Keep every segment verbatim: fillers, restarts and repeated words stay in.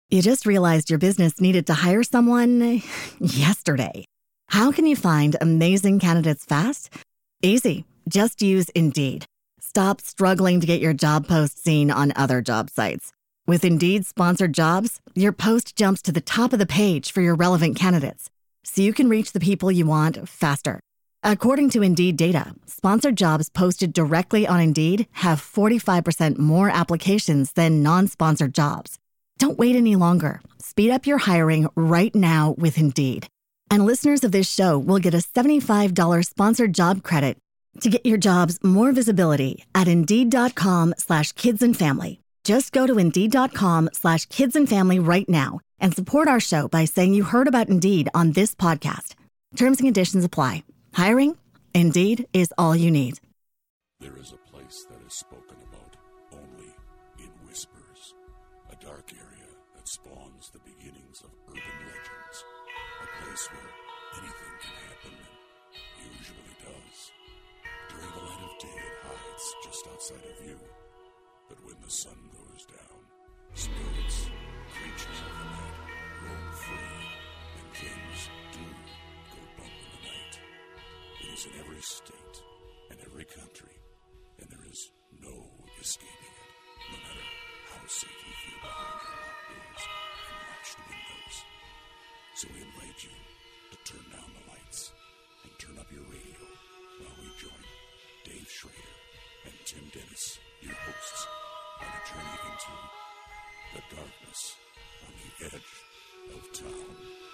You just realized your business needed to hire someone yesterday. How can you find amazing candidates fast? Easy. Just use Indeed. Stop struggling to get your job post seen on other job sites. With Indeed sponsored jobs, your post jumps to the top of the page for your relevant candidates, so you can reach the people you want faster. According to Indeed data, sponsored jobs posted directly on Indeed have forty-five percent more applications than non-sponsored jobs. Don't wait any longer. Speed up your hiring right now with Indeed. And listeners of this show will get a seventy-five dollars sponsored job credit to get your jobs more visibility at Indeed.com slash kids and family. Just go to Indeed.com slash kids and family right now and support our show by saying you heard about Indeed on this podcast. Terms and conditions apply. Hiring? Indeed is all you need. There is a place that is spoken about only in whispers. A dark area that spawns the beginnings of urban legends. A place where anything can happen and usually does. During the light of day it hides just outside of view. But when the sun goes down, spirits, creatures of the night roam free, and things do go bump in the night. It is in every state and every country, and there is no escaping it, no matter how safe you feel behind your locked doors and latched windows. So we invite you to turn down the lights and turn up your radio while we join Dave Schrader and Tim Dennis, your hosts, on a journey into the darkness on the edge of town.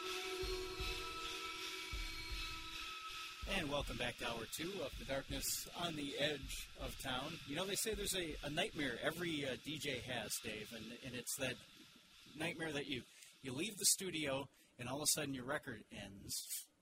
And welcome back to hour two of The Darkness on the Edge of Town. You know, they say there's a, a nightmare every uh, D J has, Dave, and, and it's that nightmare that you, you leave the studio and all of a sudden your record ends.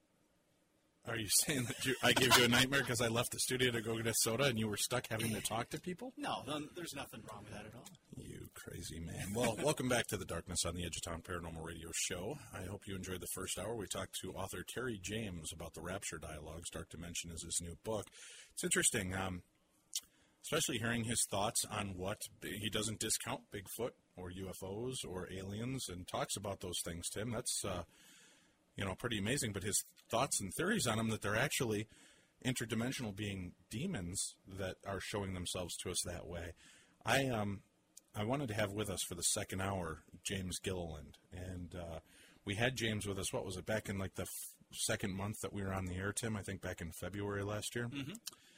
Are you saying that you, I gave you a nightmare because I left the studio to go get a soda and you were stuck having to talk to people? No, no, there's nothing wrong with that at all. You crazy man. Well, welcome back to the Darkness on the Edge of Town Paranormal Radio Show. I hope you enjoyed the first hour. We talked to author Terry James about the Rapture Dialogues. Dark Dimension is his new book. It's interesting, um, especially hearing his thoughts on what he doesn't discount Bigfoot or U F Os or aliens and talks about those things, Tim. That's, uh, you know, pretty amazing. But his thoughts and theories on them that they're actually interdimensional being demons that are showing themselves to us that way. I um I wanted to have with us for the second hour James Gilliland, and uh, we had James with us. What was it, back in like the f- second month that we were on the air, Tim? I think back in February last year. Mm-hmm.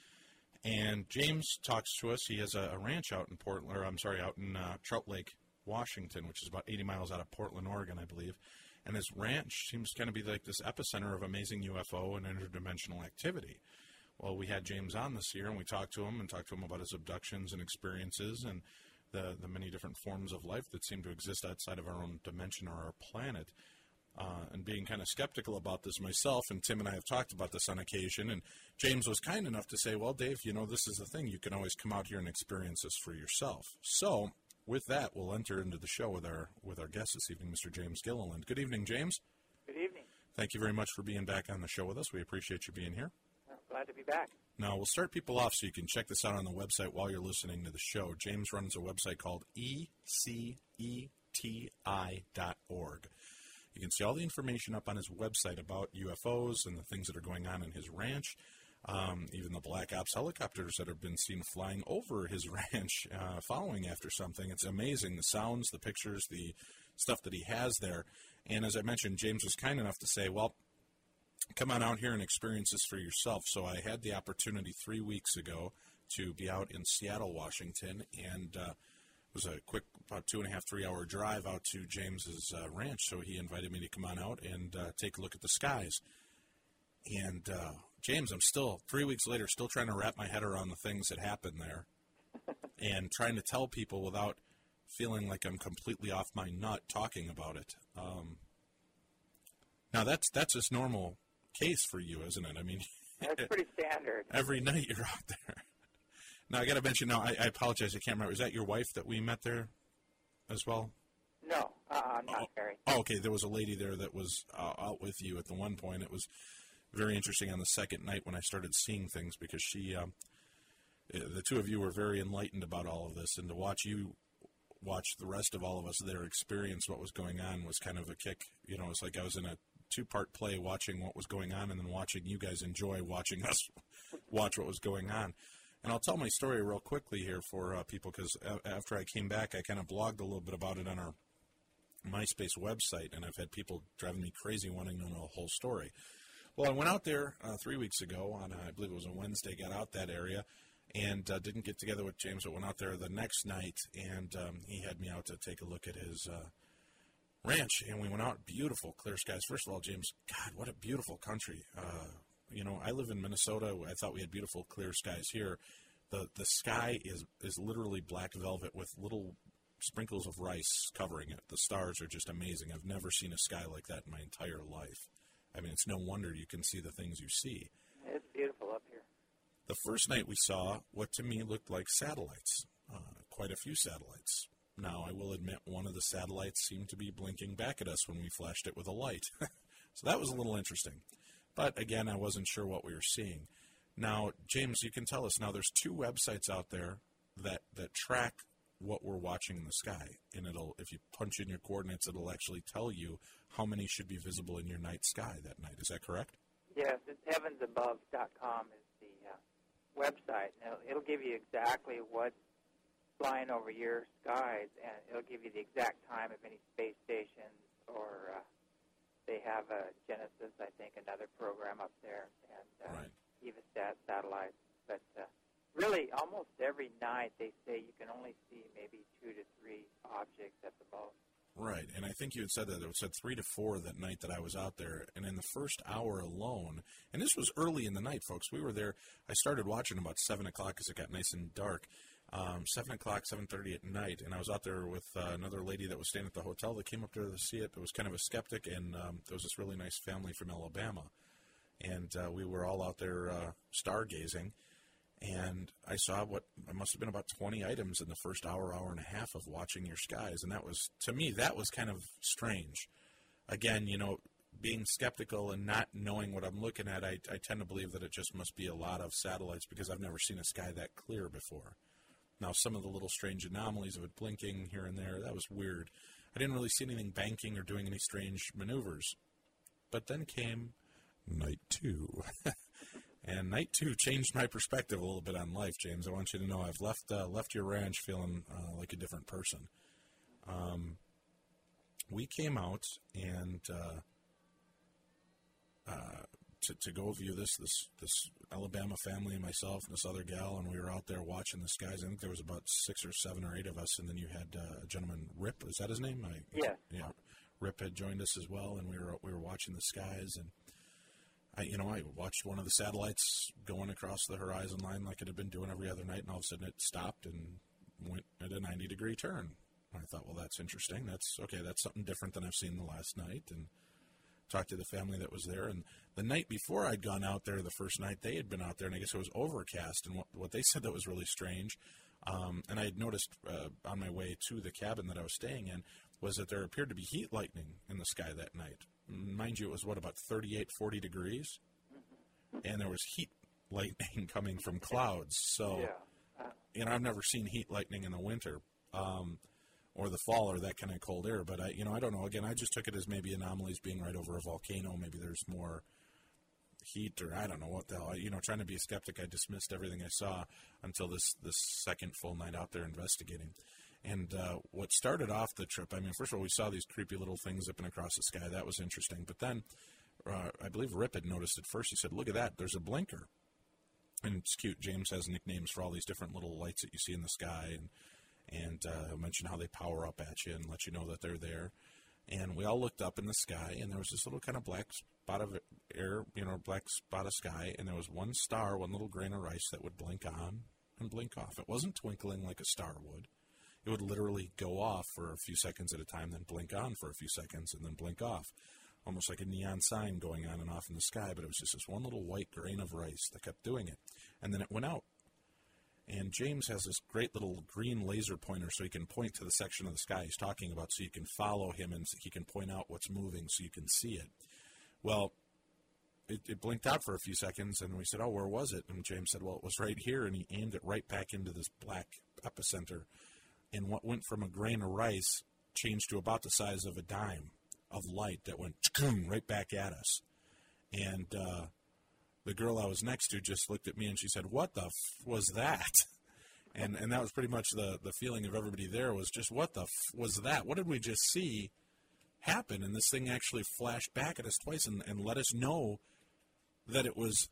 And James talks to us. He has a, a ranch out in Portland, or I'm sorry, out in uh, Trout Lake, Washington, which is about eighty miles out of Portland, Oregon, I believe. And his ranch seems to kind of be like this epicenter of amazing U F O and interdimensional activity. Well, we had James on this year, and we talked to him and talked to him about his abductions and experiences and the, the many different forms of life that seem to exist outside of our own dimension or our planet. Uh, and being kind of skeptical about this myself, and Tim and I have talked about this on occasion, and James was kind enough to say, well, Dave, you know, this is the thing. You can always come out here and experience this for yourself. So with that, we'll enter into the show with our with our guest this evening, Mister James Gilliland. Good evening, James. Good evening. Thank you very much for being back on the show with us. We appreciate you being here. I'm glad to be back. Now, we'll start people off so you can check this out on the website while you're listening to the show. James runs a website called E C E T I dot org. You can see all the information up on his website about U F Os and the things that are going on in his ranch, um, even the Black Ops helicopters that have been seen flying over his ranch uh, following after something. It's amazing, the sounds, the pictures, the stuff that he has there. And as I mentioned, James was kind enough to say, well, come on out here and experience this for yourself. So I had the opportunity three weeks ago to be out in Seattle, Washington, and uh, it was a quick, about two and a half, three-hour drive out to James's uh, ranch. So he invited me to come on out and uh, take a look at the skies. And uh, James, I'm still, three weeks later, still trying to wrap my head around the things that happened there and trying to tell people without feeling like I'm completely off my nut talking about it. Um, now, that's that's just normal case for you, isn't it? I mean, that's pretty standard. Every night you're out there. Now, I got to mention, now, I, I apologize, I can't remember. Is that your wife that we met there as well? No, uh, I'm not oh, married. Oh, okay, there was a lady there that was uh, out with you at the one point. It was very interesting on the second night when I started seeing things because she, um, the two of you were very enlightened about all of this, and to watch you watch the rest of all of us there experience what was going on was kind of a kick. You know, it's like I was in a two-part play watching what was going on and then watching you guys enjoy watching us watch what was going on. And I'll tell my story real quickly here for uh, people, because a- after I came back, I kind of blogged a little bit about it on our MySpace website, and I've had people driving me crazy wanting to know the whole story. Well, I went out there uh, three weeks ago on, uh, I believe it was a Wednesday, got out that area, and uh, didn't get together with James, but went out there the next night, and um, he had me out to take a look at his uh, ranch, and we went out, beautiful, clear skies. First of all, James, God, what a beautiful country. Uh, you know, I live in Minnesota. I thought we had beautiful, clear skies here. The the sky is, is literally black velvet with little sprinkles of rice covering it. The stars are just amazing. I've never seen a sky like that in my entire life. I mean, it's no wonder you can see the things you see. It's beautiful up here. The first night we saw what to me looked like satellites, uh, quite a few satellites. Now, I will admit one of the satellites seemed to be blinking back at us when we flashed it with a light. So that was a little interesting. But again, I wasn't sure what we were seeing. Now, James, you can tell us now there's two websites out there that, that track what we're watching in the sky. And it'll, if you punch in your coordinates, it'll actually tell you how many should be visible in your night sky that night. Is that correct? Yes, it's heavens above dot com is the uh, website. And it'll, it'll give you exactly what's flying over your skies, and it'll give you the exact time of any space stations, or uh, they have a Genesis, I think, another program up there, and uh, Right. Evostat satellites. But uh, really, almost every night they say you can only see maybe two to three objects at the most. Right, and I think you had said that it said three to four that night that I was out there, and in the first hour alone, and this was early in the night, folks. We were there. I started watching about seven o'clock because it got nice and dark. Um, seven o'clock, seven thirty at night, and I was out there with uh, another lady that was staying at the hotel that came up there to see it. It was kind of a skeptic, and um, there was this really nice family from Alabama, and uh, we were all out there uh, stargazing. And I saw what must have been about twenty items in the first hour, hour and a half of watching your skies. And that was, to me, that was kind of strange. Again, you know, being skeptical and not knowing what I'm looking at, I, I tend to believe that it just must be a lot of satellites because I've never seen a sky that clear before. Now, some of the little strange anomalies of it blinking here and there, that was weird. I didn't really see anything banking or doing any strange maneuvers. But then came night two. And night two changed my perspective a little bit on life, James. I want you to know I've left uh, left your ranch feeling uh, like a different person. Um, we came out and uh, uh, to, to go view this this this Alabama family and myself and this other gal, and we were out there watching the skies. I think there was about six or seven or eight of us, and then you had uh, a gentleman, Rip. Is that his name? I, Yeah. Yeah. Rip had joined us as well, and we were we were watching the skies and. I, you know, I watched one of the satellites going across the horizon line like it had been doing every other night, and all of a sudden it stopped and went at a ninety degree turn. And I thought, well, that's interesting. That's okay. That's something different than I've seen the last night. And talked to the family that was there. And the night before I'd gone out there, the first night they had been out there, and I guess it was overcast. And what, what they said that was really strange, um, and I had noticed uh, on my way to the cabin that I was staying in, was that there appeared to be heat lightning in the sky that night. Mind you, it was, what, about thirty-eight, forty degrees? And there was heat lightning coming from clouds. So, Yeah. Uh, you know, I've never seen heat lightning in the winter um, or the fall or that kind of cold air. But, I, you know, I don't know. Again, I just took it as maybe anomalies being right over a volcano. Maybe there's more heat or I don't know what the hell. You know, trying to be a skeptic, I dismissed everything I saw until this, this second full night out there investigating. And uh, what started off the trip, I mean, first of all, we saw these creepy little things zipping across the sky. That was interesting. But then uh, I believe Rip had noticed it first. He said, look at that. There's a blinker. And it's cute. James has nicknames for all these different little lights that you see in the sky. And, and uh, he'll mention how they power up at you and let you know that they're there. And we all looked up in the sky, and there was this little kind of black spot of air, you know, black spot of sky. And there was one star, one little grain of rice that would blink on and blink off. It wasn't twinkling like a star would. It would literally go off for a few seconds at a time, then blink on for a few seconds, and then blink off. Almost like a neon sign going on and off in the sky, but it was just this one little white grain of rice that kept doing it. And then it went out. And James has this great little green laser pointer so he can point to the section of the sky he's talking about so you can follow him and he can point out what's moving so you can see it. Well, it, it blinked out for a few seconds, and we said, oh, where was it? And James said, well, it was right here, and he aimed it right back into this black epicenter and what went from a grain of rice changed to about the size of a dime of light that went right back at us. And uh, the girl I was next to just looked at me and she said, "What the f- was that?" And and that was pretty much the, the feeling of everybody there was just, what the f- was that? What did we just see happen? And this thing actually flashed back at us twice and, and let us know that it was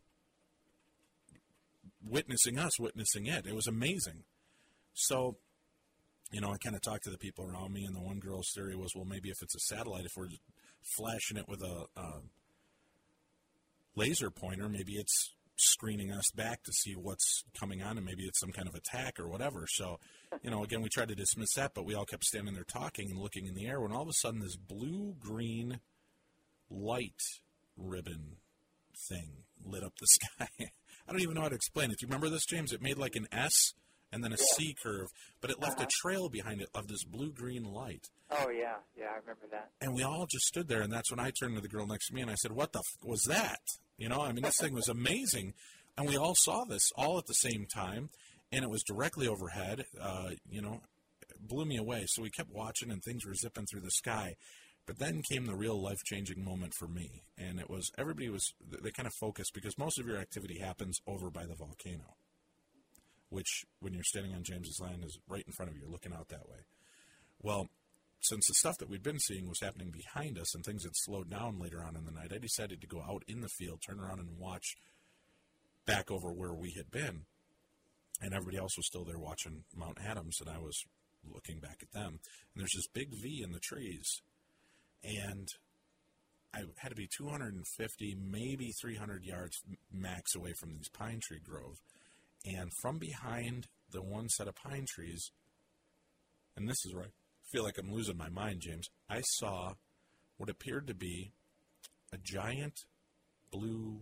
witnessing us, witnessing it. It was amazing. So, you know, I kind of talked to the people around me, and the one girl's theory was, well, maybe if it's a satellite, if we're flashing it with a, a laser pointer, maybe it's screening us back to see what's coming on, and maybe it's some kind of attack or whatever. So, you know, again, we tried to dismiss that, but we all kept standing there talking and looking in the air when all of a sudden this blue-green light ribbon thing lit up the sky. I don't even know how to explain it. Do you remember this, James? It made like an S and then a C curve, but it left uh-huh. a trail behind it of this blue-green light. Oh, yeah. Yeah, I remember that. And we all just stood there, and that's when I turned to the girl next to me, and I said, "What the f- was that?" You know, I mean, this thing was amazing. And we all saw this all at the same time, and it was directly overhead. Uh, you know, it blew me away. So we kept watching, and things were zipping through the sky. But then came the real life-changing moment for me, and it was everybody was, they kind of focused, because most of your activity happens over by the volcano, which, when you're standing on James's Land, is right in front of you, looking out that way. Well, since the stuff that we'd been seeing was happening behind us and things had slowed down later on in the night, I decided to go out in the field, turn around and watch back over where we had been. And everybody else was still there watching Mount Adams, and I was looking back at them. And there's this big V in the trees. And I had to be two hundred fifty, maybe three hundred yards max away from these pine tree grove. And from behind the one set of pine trees, and this is right, feel like I'm losing my mind, James. I saw what appeared to be a giant blue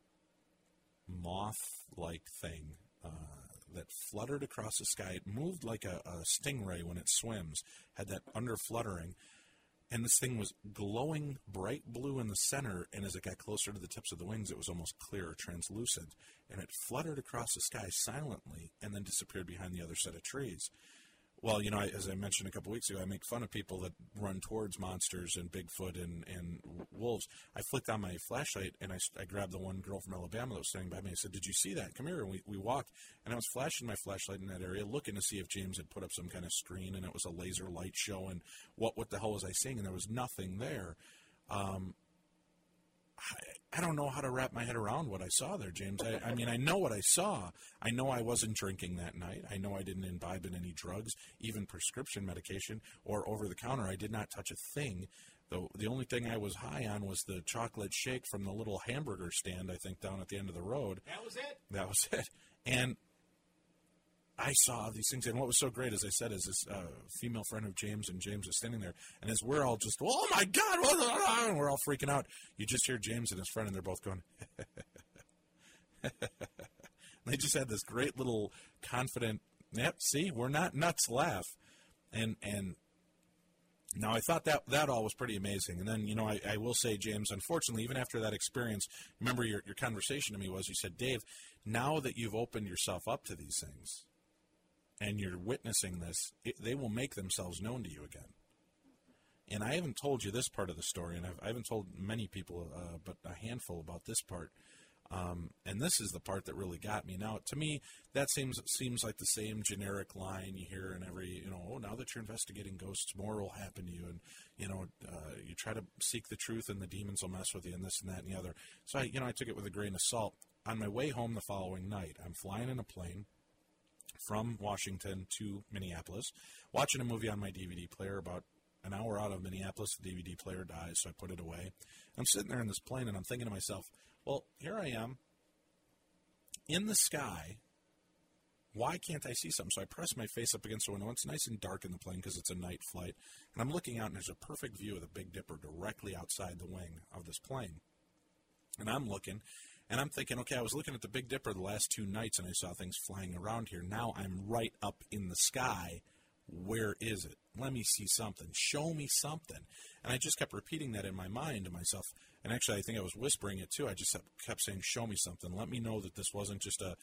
moth-like thing uh, that fluttered across the sky. It moved like a, a stingray when it swims, had that under-fluttering, and this thing was glowing bright blue in the center, and as it got closer to the tips of the wings, it was almost clear or translucent, and it fluttered across the sky silently and then disappeared behind the other set of trees. Well, you know, I, as I mentioned a couple weeks ago, I make fun of people that run towards monsters and Bigfoot and, and wolves. I flicked on my flashlight, and I, I grabbed the one girl from Alabama that was standing by me. I said, "Did you see that? Come here." And we, we walked, and I was flashing my flashlight in that area, looking to see if James had put up some kind of screen, and it was a laser light show, and what, what the hell was I seeing? And there was nothing there. Um, I, I don't know how to wrap my head around what I saw there, James. I, I mean, I know what I saw. I know I wasn't drinking that night. I know I didn't imbibe in any drugs, even prescription medication or over-the-counter. I did not touch a thing. The, the only thing I was high on was the chocolate shake from the little hamburger stand, I think, down at the end of the road. That was it? That was it. And I saw these things, and what was so great, as I said, is this uh, female friend of James, and James is standing there, and as we're all just, "Oh, my God," and we're all freaking out, you just hear James and his friend, and they're both going, they just had this great little confident, "Yep, see, we're not nuts," laugh. And and now I thought that that all was pretty amazing. And then, you know, I, I will say, James, unfortunately, even after that experience, remember your, your conversation to me was, you said, "Dave, now that you've opened yourself up to these things, and you're witnessing this, it, they will make themselves known to you again." And I haven't told you this part of the story, and I've, I haven't told many people, uh, but a handful about this part. Um, and this is the part that really got me. Now, to me, that seems seems like the same generic line you hear in every, you know, "Oh, now that you're investigating ghosts, more will happen to you." And, you know, uh, you try to seek the truth, and the demons will mess with you, and this and that and the other. So, I, you know, I took it with a grain of salt. On my way home the following night, I'm flying in a plane from Washington to Minneapolis, watching a movie on my D V D player. About an hour out of Minneapolis, the D V D player dies, so I put it away. I'm sitting there in this plane, and I'm thinking to myself, well, here I am in the sky. Why can't I see something? So I press my face up against the window. It's nice and dark in the plane because it's a night flight. And I'm looking out, and there's a perfect view of the Big Dipper directly outside the wing of this plane. And I'm looking, and I'm thinking, okay, I was looking at the Big Dipper the last two nights, and I saw things flying around here. Now I'm right up in the sky. Where is it? Let me see something. Show me something. And I just kept repeating that in my mind to myself. And actually, I think I was whispering it, too. I just kept saying, "Show me something. Let me know that this wasn't just a,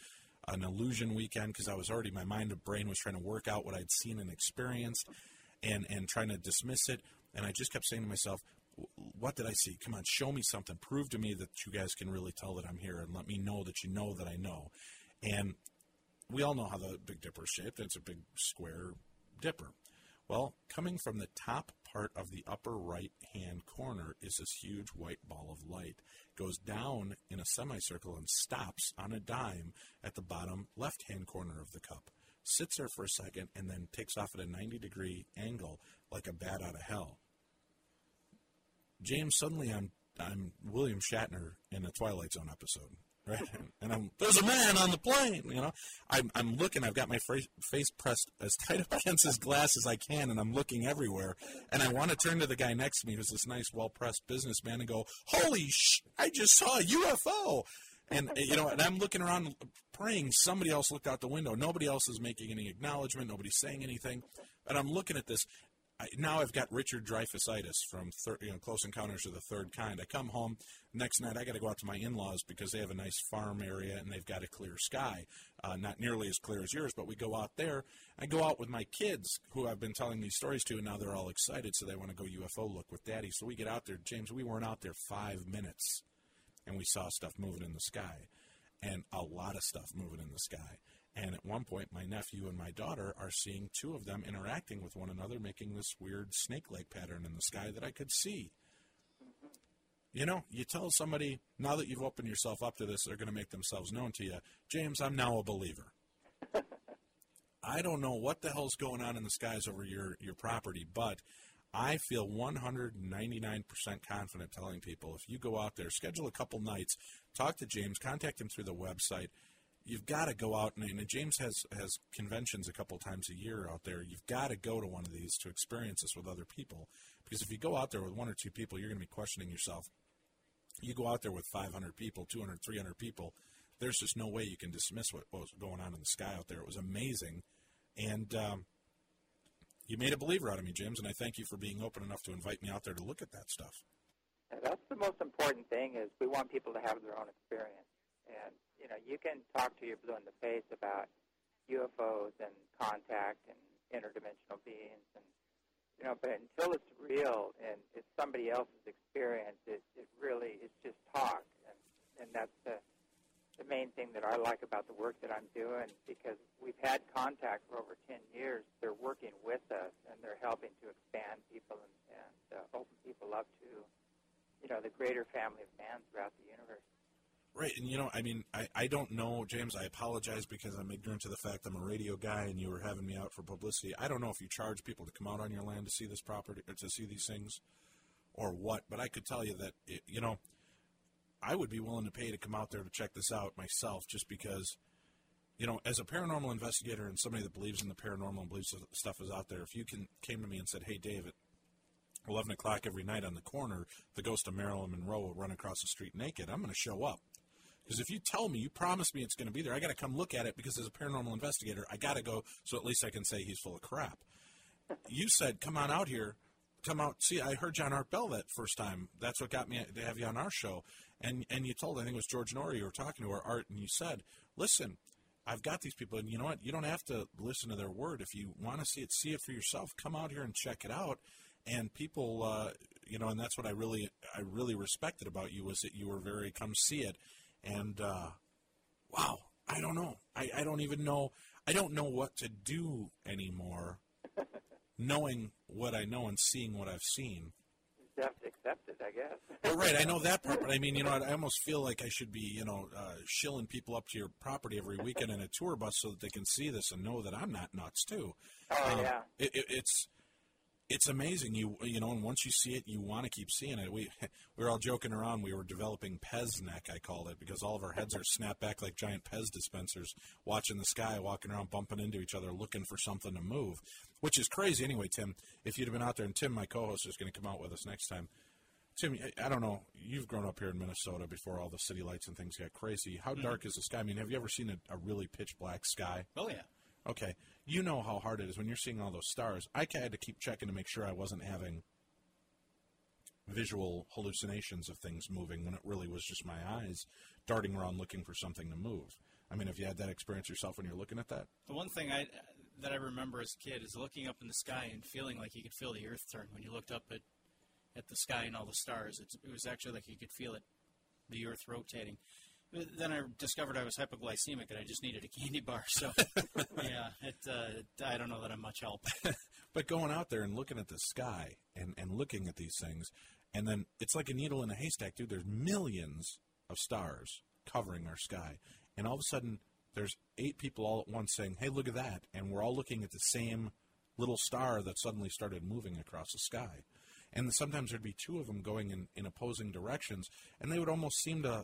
an illusion weekend because I was already, my mind and brain was trying to work out what I'd seen and experienced and, and trying to dismiss it. And I just kept saying to myself, what did I see? Come on, show me something. Prove to me that you guys can really tell that I'm here and let me know that you know that I know. And we all know how the Big Dipper is shaped. It's a big square dipper. Well, coming from the top part of the upper right-hand corner is this huge white ball of light. Goes down in a semicircle and stops on a dime at the bottom left-hand corner of the cup. Sits there for a second and then takes off at a ninety-degree angle like a bat out of hell. James, suddenly I'm I'm William Shatner in a Twilight Zone episode. Right, and I'm there's a man on the plane. You know, I'm I'm looking. I've got my face, face pressed as tight up against his glass as I can, and I'm looking everywhere. And I want to turn to the guy next to me, who's this nice, well pressed businessman, and go, "Holy sh! I just saw a U F O!" And you know, and I'm looking around, praying somebody else looked out the window. Nobody else is making any acknowledgement. Nobody's saying anything. And I'm looking at this. I, now I've got Richard Dreyfusitis from thir- you know, Close Encounters of the Third Kind. I come home next night. I got to go out to my in-laws because they have a nice farm area and they've got a clear sky, uh, not nearly as clear as yours. But we go out there. I go out with my kids, who I've been telling these stories to, and now they're all excited, so they want to go U F O look with Daddy. So we get out there, James. We weren't out there five minutes, and we saw stuff moving in the sky, and a lot of stuff moving in the sky. And at one point, my nephew and my daughter are seeing two of them interacting with one another, making this weird snake-like pattern in the sky that I could see. You know, you tell somebody, now that you've opened yourself up to this, they're going to make themselves known to you. James, I'm now a believer. I don't know what the hell's going on in the skies over your, your property, but I feel one hundred ninety-nine percent confident telling people, if you go out there, schedule a couple nights, talk to James, contact him through the website. You've got to go out, and, and James has, has conventions a couple times a year out there. You've got to go to one of these to experience this with other people. Because if you go out there with one or two people, you're going to be questioning yourself. You go out there with five hundred people, two hundred, three hundred people, there's just no way you can dismiss what, what was going on in the sky out there. It was amazing. And um, you made a believer out of me, James, and I thank you for being open enough to invite me out there to look at that stuff. And that's the most important thing, is we want people to have their own experience. And, you know, you can talk to your blue in the face about U F Os and contact and interdimensional beings, and, you know, but until it's real and it's somebody else's experience, it, it really is just talk. And, and that's the, the main thing that I like about the work that I'm doing, because we've had contact for over ten years. They're working with us, and they're helping to expand people and, and uh, open people up to, you know, the greater family of man throughout the universe. Right, and you know, I mean, I, I don't know, James, I apologize because I'm ignorant to the fact I'm a radio guy and you were having me out for publicity. I don't know if you charge people to come out on your land to see this property, or to see these things, or what, but I could tell you that, it, you know, I would be willing to pay to come out there to check this out myself, just because, you know, as a paranormal investigator and somebody that believes in the paranormal and believes that stuff is out there, if you can came to me and said, hey, David, eleven o'clock every night on the corner, the ghost of Marilyn Monroe will run across the street naked, I'm going to show up. Because if you tell me, you promise me it's going to be there, I got to come look at it, because as a paranormal investigator, I got to go, so at least I can say he's full of crap. You said, come on out here, come out, see, I heard John Art Bell that first time. That's what got me to have you on our show. And and you told, I think it was George Norrie, you were talking to, or Art, and you said, listen, I've got these people, and you know what, you don't have to listen to their word. If you want to see it, see it for yourself. Come out here and check it out. And people, uh, you know, and that's what I really, I really respected about you, was that you were very, come see it. And, uh, wow, I don't know. I, I don't even know. I don't know what to do anymore, knowing what I know and seeing what I've seen. You have to accept it, I guess. Well, right, I know that part, but I mean, you know, I almost feel like I should be, you know, uh, shilling people up to your property every weekend in a tour bus so that they can see this and know that I'm not nuts, too. Oh, um, yeah. It, it, it's... It's amazing, you you know, and once you see it, you want to keep seeing it. We we were all joking around. We were developing Pez neck, I called it, because all of our heads are snapped back like giant Pez dispensers, watching the sky, walking around, bumping into each other, looking for something to move, which is crazy anyway, Tim. If you'd have been out there, and Tim, my co-host, is going to come out with us next time. Tim, I don't know, you've grown up here in Minnesota before all the city lights and things got crazy. How mm-hmm. dark is the sky? I mean, have you ever seen a, a really pitch black sky? Oh, yeah. Okay, you know how hard it is when you're seeing all those stars. I had to keep checking to make sure I wasn't having visual hallucinations of things moving when it really was just my eyes darting around looking for something to move. I mean, have you had that experience yourself when you're looking at that? The one thing I that I remember as a kid is looking up in the sky and feeling like you could feel the earth turn when you looked up at, at the sky and all the stars. It's, it was actually like you could feel it, the earth rotating. Then I discovered I was hypoglycemic and I just needed a candy bar. So, yeah, it, uh, I don't know that I'm much help. But going out there and looking at the sky and, and looking at these things, and then it's like a needle in a haystack, dude. There's millions of stars covering our sky. And all of a sudden, there's eight people all at once saying, hey, look at that. And we're all looking at the same little star that suddenly started moving across the sky. And sometimes there'd be two of them going in, in opposing directions, and they would almost seem to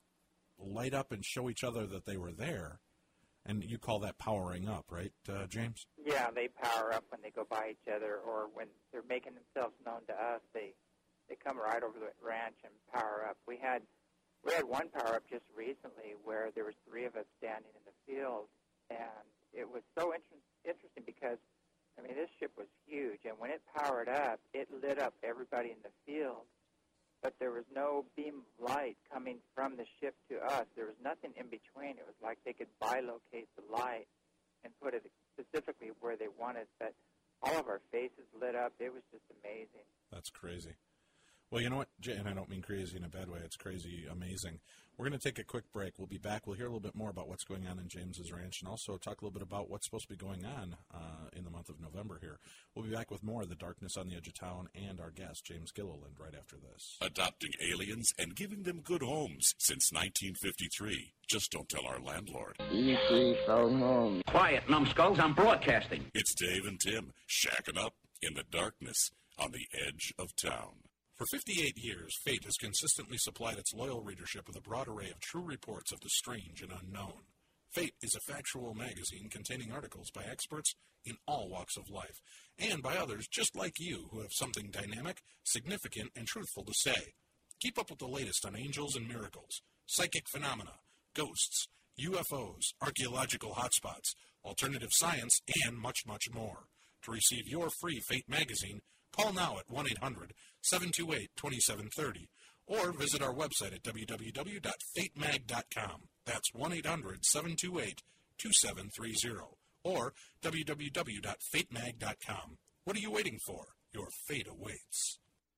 light up and show each other that they were there. And you call that powering up, right, uh, James? Yeah, they power up when they go by each other, or when they're making themselves known to us, they they come right over the ranch and power up. We had we had one power up just recently where there was three of us standing in the field, and it was so inter- interesting because, I mean, this ship was huge, and when it powered up, it lit up everybody in the field. But there was no beam of light coming from the ship to us. There was nothing in between. It was like they could bilocate the light and put it specifically where they wanted. But all of our faces lit up. It was just amazing. That's crazy. Well, you know what, Jay, and I don't mean crazy in a bad way. It's crazy amazing. We're going to take a quick break. We'll be back. We'll hear a little bit more about what's going on in James's ranch and also talk a little bit about what's supposed to be going on uh, in the month of November here. We'll be back with more of The Darkness on the Edge of Town and our guest, James Gilliland, right after this. Adopting aliens and giving them good homes since nineteen fifty-three. Just don't tell our landlord. E C phone home. Quiet, numbskulls. I'm broadcasting. It's Dave and Tim shacking up in the darkness on the edge of town. For fifty-eight years, Fate has consistently supplied its loyal readership with a broad array of true reports of the strange and unknown. Fate is a factual magazine containing articles by experts in all walks of life, and by others just like you who have something dynamic, significant, and truthful to say. Keep up with the latest on angels and miracles, psychic phenomena, ghosts, U F Os, archaeological hotspots, alternative science, and much, much more. To receive your free Fate magazine, call now at one eight hundred seven two eight two seven three zero or visit our website at w w w dot fate mag dot com. That's one eight hundred seven two eight two seven three zero or w w w dot fate mag dot com. What are you waiting for? Your fate awaits.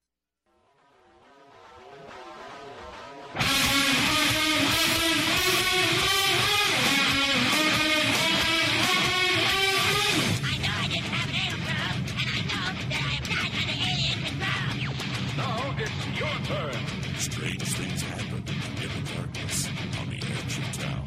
Strange things happen in the darkness on the edge of town.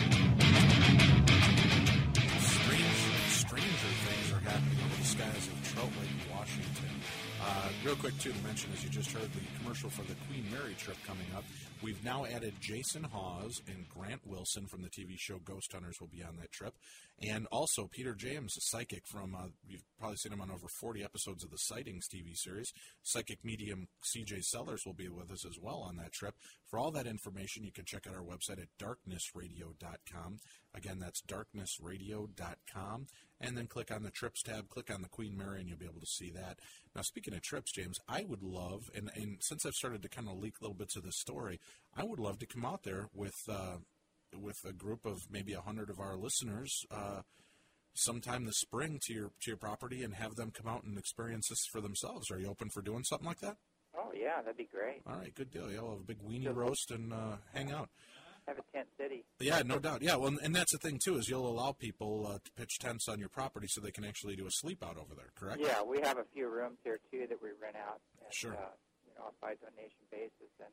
Strange, stranger things are happening over the skies of Trout Lake, Washington. Uh, real quick, too, to mention, as you just heard, the commercial for the Queen Mary trip coming up. We've now added Jason Hawes and Grant Wilson from the T V show Ghost Hunters will be on that trip. And also Peter James, a psychic from, uh, you've probably seen him on over forty episodes of the Sightings T V series. Psychic medium C J Sellers will be with us as well on that trip. For all that information, you can check out our website at darkness radio dot com. Again, that's darkness radio dot com. And then click on the Trips tab, click on the Queen Mary, and you'll be able to see that. Now, speaking of trips, James, I would love, and, and since I've started to kind of leak little bits of this story, I would love to come out there with uh, with a group of maybe a hundred of our listeners uh, sometime this spring to your to your property and have them come out and experience this for themselves. Are you open for doing something like that? Oh, yeah, that'd be great. All right, good deal. Yeah, we'll have a big weenie roast and uh, hang out. Have a tent city. Yeah, no doubt. Yeah, well, and that's the thing, too, is you'll allow people uh, to pitch tents on your property so they can actually do a sleep out over there, correct? Yeah, we have a few rooms here, too, that we rent out. And, Sure. Uh, you know, by donation basis. And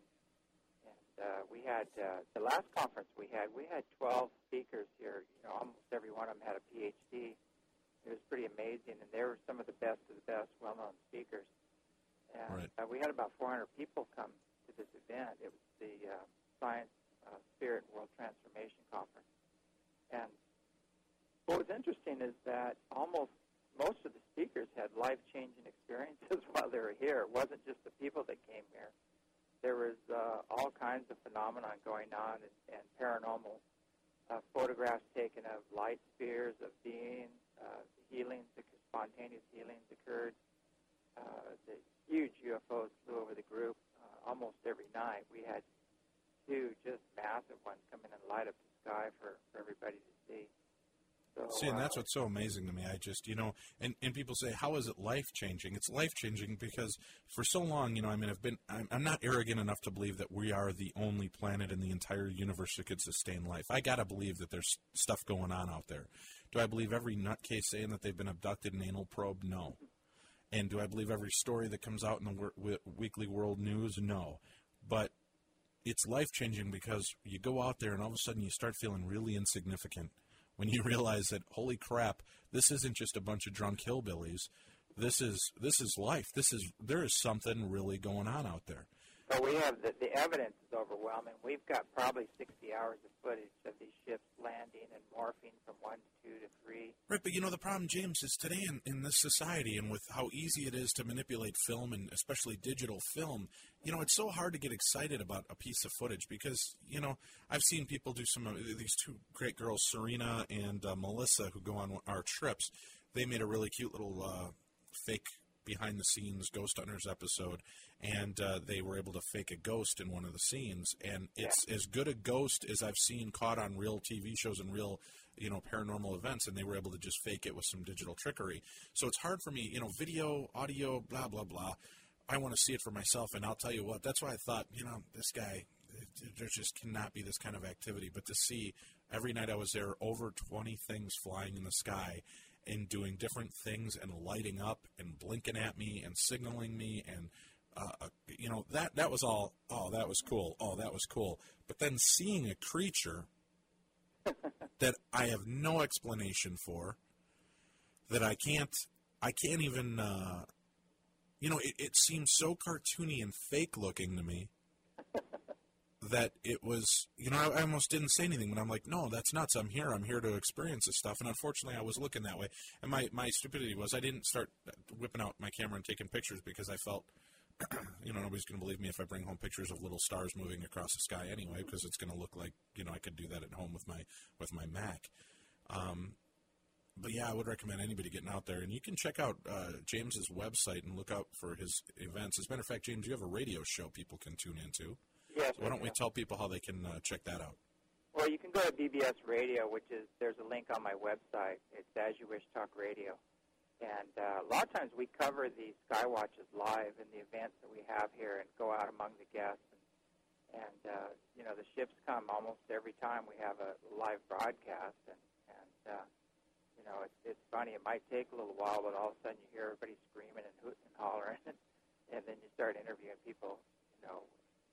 and uh, we had, uh, the last conference we had, we had twelve speakers here. You know, almost every one of them had a P H D. It was pretty amazing, and they were some of the best of the best well-known speakers. And Right. uh, we had about four hundred people come to this event. It was the uh, Science, uh, Spirit, World Transformation Conference. And what was interesting is that almost most of the speakers had life-changing experiences while they were here. It wasn't just the people that came here. There was uh, all kinds of phenomena going on and, and paranormal uh, photographs taken of light spheres, of beings, uh, healings, spontaneous healings occurred. Uh, the huge U F Os flew over the group uh, almost every night. We had two just massive ones come in and light up the sky for, for everybody to see. So, See, and uh, that's what's so amazing to me. I just, you know, and, and people say, how is it life-changing? It's life-changing because for so long, you know, I mean, I've been, I'm, I'm not arrogant enough to believe that we are the only planet in the entire universe that could sustain life. I got to believe that there's stuff going on out there. Do I believe every nutcase saying that they've been abducted in anal probe? No. And do I believe every story that comes out in the w- w- Weekly World News? No. But it's life-changing because you go out there and all of a sudden you start feeling really insignificant. When you realize that, holy crap, this isn't just a bunch of drunk hillbillies. This is this is life. This is there is something really going on out there. But we have the, the evidence is overwhelming. We've got probably sixty hours of footage of these ships landing and morphing from one to two to three. Right, but you know the problem, James, is today in, in this society and with how easy it is to manipulate film and especially digital film, you know, it's so hard to get excited about a piece of footage because, you know, I've seen people do some of these two great girls, Serena and uh, Melissa, who go on our trips. They made a really cute little uh, fake behind-the-scenes Ghost Hunters episode, and uh, they were able to fake a ghost in one of the scenes, and it's yeah. as good a ghost as I've seen caught on real T V shows and real, you know, paranormal events, and they were able to just fake it with some digital trickery. So it's hard for me, you know, video, audio, blah, blah, blah. I want to see it for myself, and I'll tell you what, that's why I thought, you know, this guy, there just cannot be this kind of activity, but to see every night I was there, over twenty things flying in the sky, and doing different things and lighting up and blinking at me and signaling me and, uh, you know, that, that was all, oh, that was cool. Oh, that was cool. But then seeing a creature that I have no explanation for, that I can't, I can't even, uh, you know, it, it seems so cartoony and fake looking to me that it was, you know, I, I almost didn't say anything, but I'm like, no, that's nuts. I'm here. I'm here to experience this stuff. And unfortunately, I was looking that way. And my, my stupidity was I didn't start whipping out my camera and taking pictures because I felt, you know, nobody's going to believe me if I bring home pictures of little stars moving across the sky anyway, because it's going to look like, you know, I could do that at home with my with my Mac. Um, but yeah, I would recommend anybody getting out there. And you can check out uh, James's website and look out for his events. As a matter of fact, James, you have a radio show people can tune into. Yes. So why don't we tell people how they can uh, check that out? Well, you can go to B B S Radio, which is, there's a link on my website. It's As You Wish Talk Radio. And uh, a lot of times we cover the Skywatches live in the events that we have here and go out among the guests. And, and uh, you know, the ships come almost every time we have a live broadcast. And, and uh, you know, it's, it's funny. It might take a little while, but all of a sudden you hear everybody screaming and hooting and hollering. And then you start interviewing people, you know,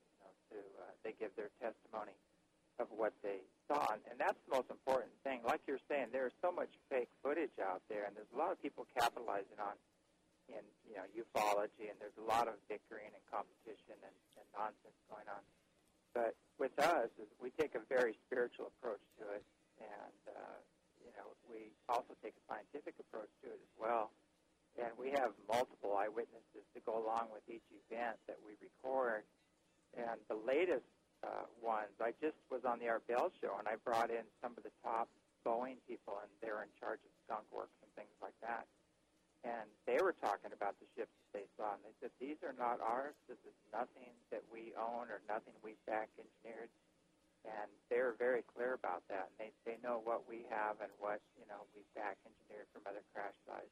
to uh, they give their testimony of what they saw, and, and that's the most important thing. Like you're saying, there's so much fake footage out there, and there's a lot of people capitalizing on in you know ufology, and there's a lot of bickering and competition and, and nonsense going on. But with us, is we take a very spiritual approach to it, and uh, you know we also take a scientific approach to it as well. And we have multiple eyewitnesses to go along with each event that we record. And the latest uh, ones, I just was on the Art Bell show, and I brought in some of the top Boeing people, and they're in charge of skunk works and things like that. And they were talking about the ships that they saw, and they said, these are not ours. This is nothing that we own or nothing we back engineered. And they were very clear about that. And they, they know what we have and what, you know, we back engineered from other crash sites.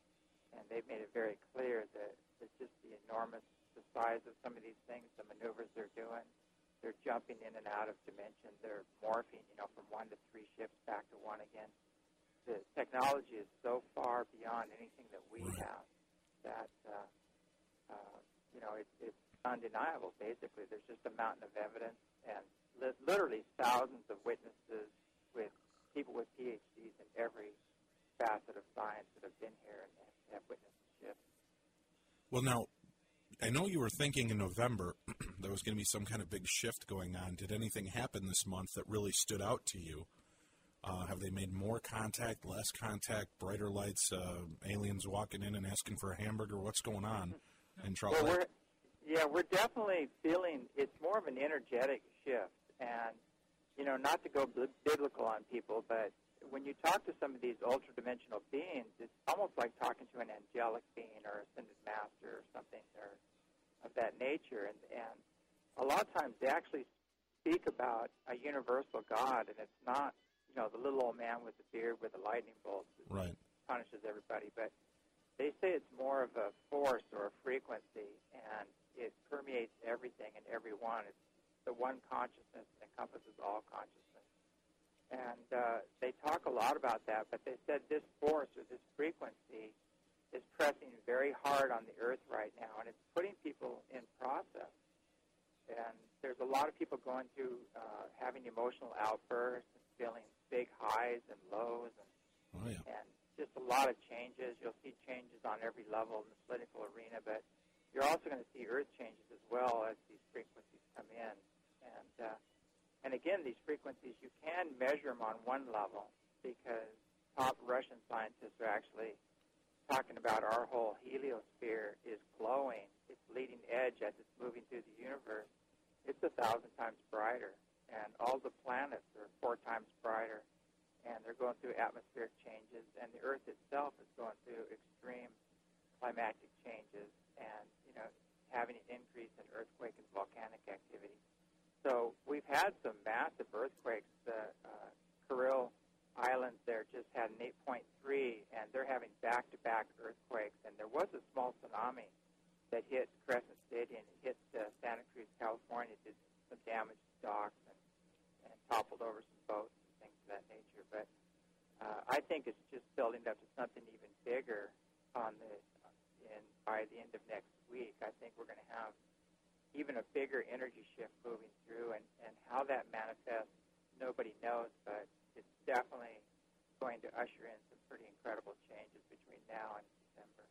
And they've made it very clear that it's just the enormous the size of some of these things, the maneuvers they're doing. They're jumping in and out of dimension. They're morphing, you know, from one to three ships back to one again. The technology is so far beyond anything that we right. have that, uh, uh, you know, it, it's undeniable, basically. There's just a mountain of evidence and li- literally thousands of witnesses with people with P H Ds in every facet of science that have been here and have witnessed the ships. Well, now, I know you were thinking in November there was going to be some kind of big shift going on. Did anything happen this month that really stood out to you? Uh, have they made more contact, less contact, brighter lights, uh, aliens walking in and asking for a hamburger? What's going on in Trout well, Lake? We're, yeah, we're definitely feeling it's more of an energetic shift. And, you know, not to go biblical on people, but when you talk to some of these ultra-dimensional beings, it's almost like talking to an angelic being or ascended master or something or of that nature. And, and a lot of times they actually speak about a universal God, and it's not you know, the little old man with the beard with the lightning bolts that Right. punishes everybody. But they say it's more of a force or a frequency, and it permeates everything and everyone. It's the one consciousness that encompasses all consciousness. And uh, they talk a lot about that, but they said this force or this frequency is pressing very hard on the earth right now, and it's putting people in process. And there's a lot of people going through uh, having emotional outbursts and feeling big highs and lows, and, Oh, yeah. and just a lot of changes. You'll see changes on every level in the political arena, but you're also going to see earth changes as well as these frequencies come in. And uh, and again, these frequencies, you can measure them on one level because top Russian scientists are actually talking about our whole heliosphere is glowing. It's leading edge as it's moving through the universe. It's a thousand times brighter, and all the planets are four times brighter, and they're going through atmospheric changes, and the Earth itself is going through extreme climatic changes and, you know, having an increase in earthquake and volcanic activity. So we've had some massive earthquakes. The uh, Kuril Islands there just had an eight point three, and they're having back-to-back earthquakes. And there was a small tsunami that hit Crescent City, and it hit uh, Santa Cruz, California, did some damage to docks and, and toppled over some boats and things of that nature. But uh, I think it's just building up to something even bigger on the in by the end of next week. I think we're going to have even a bigger energy shift moving through, and, and how that manifests, nobody knows, but it's definitely going to usher in some pretty incredible changes between now and December.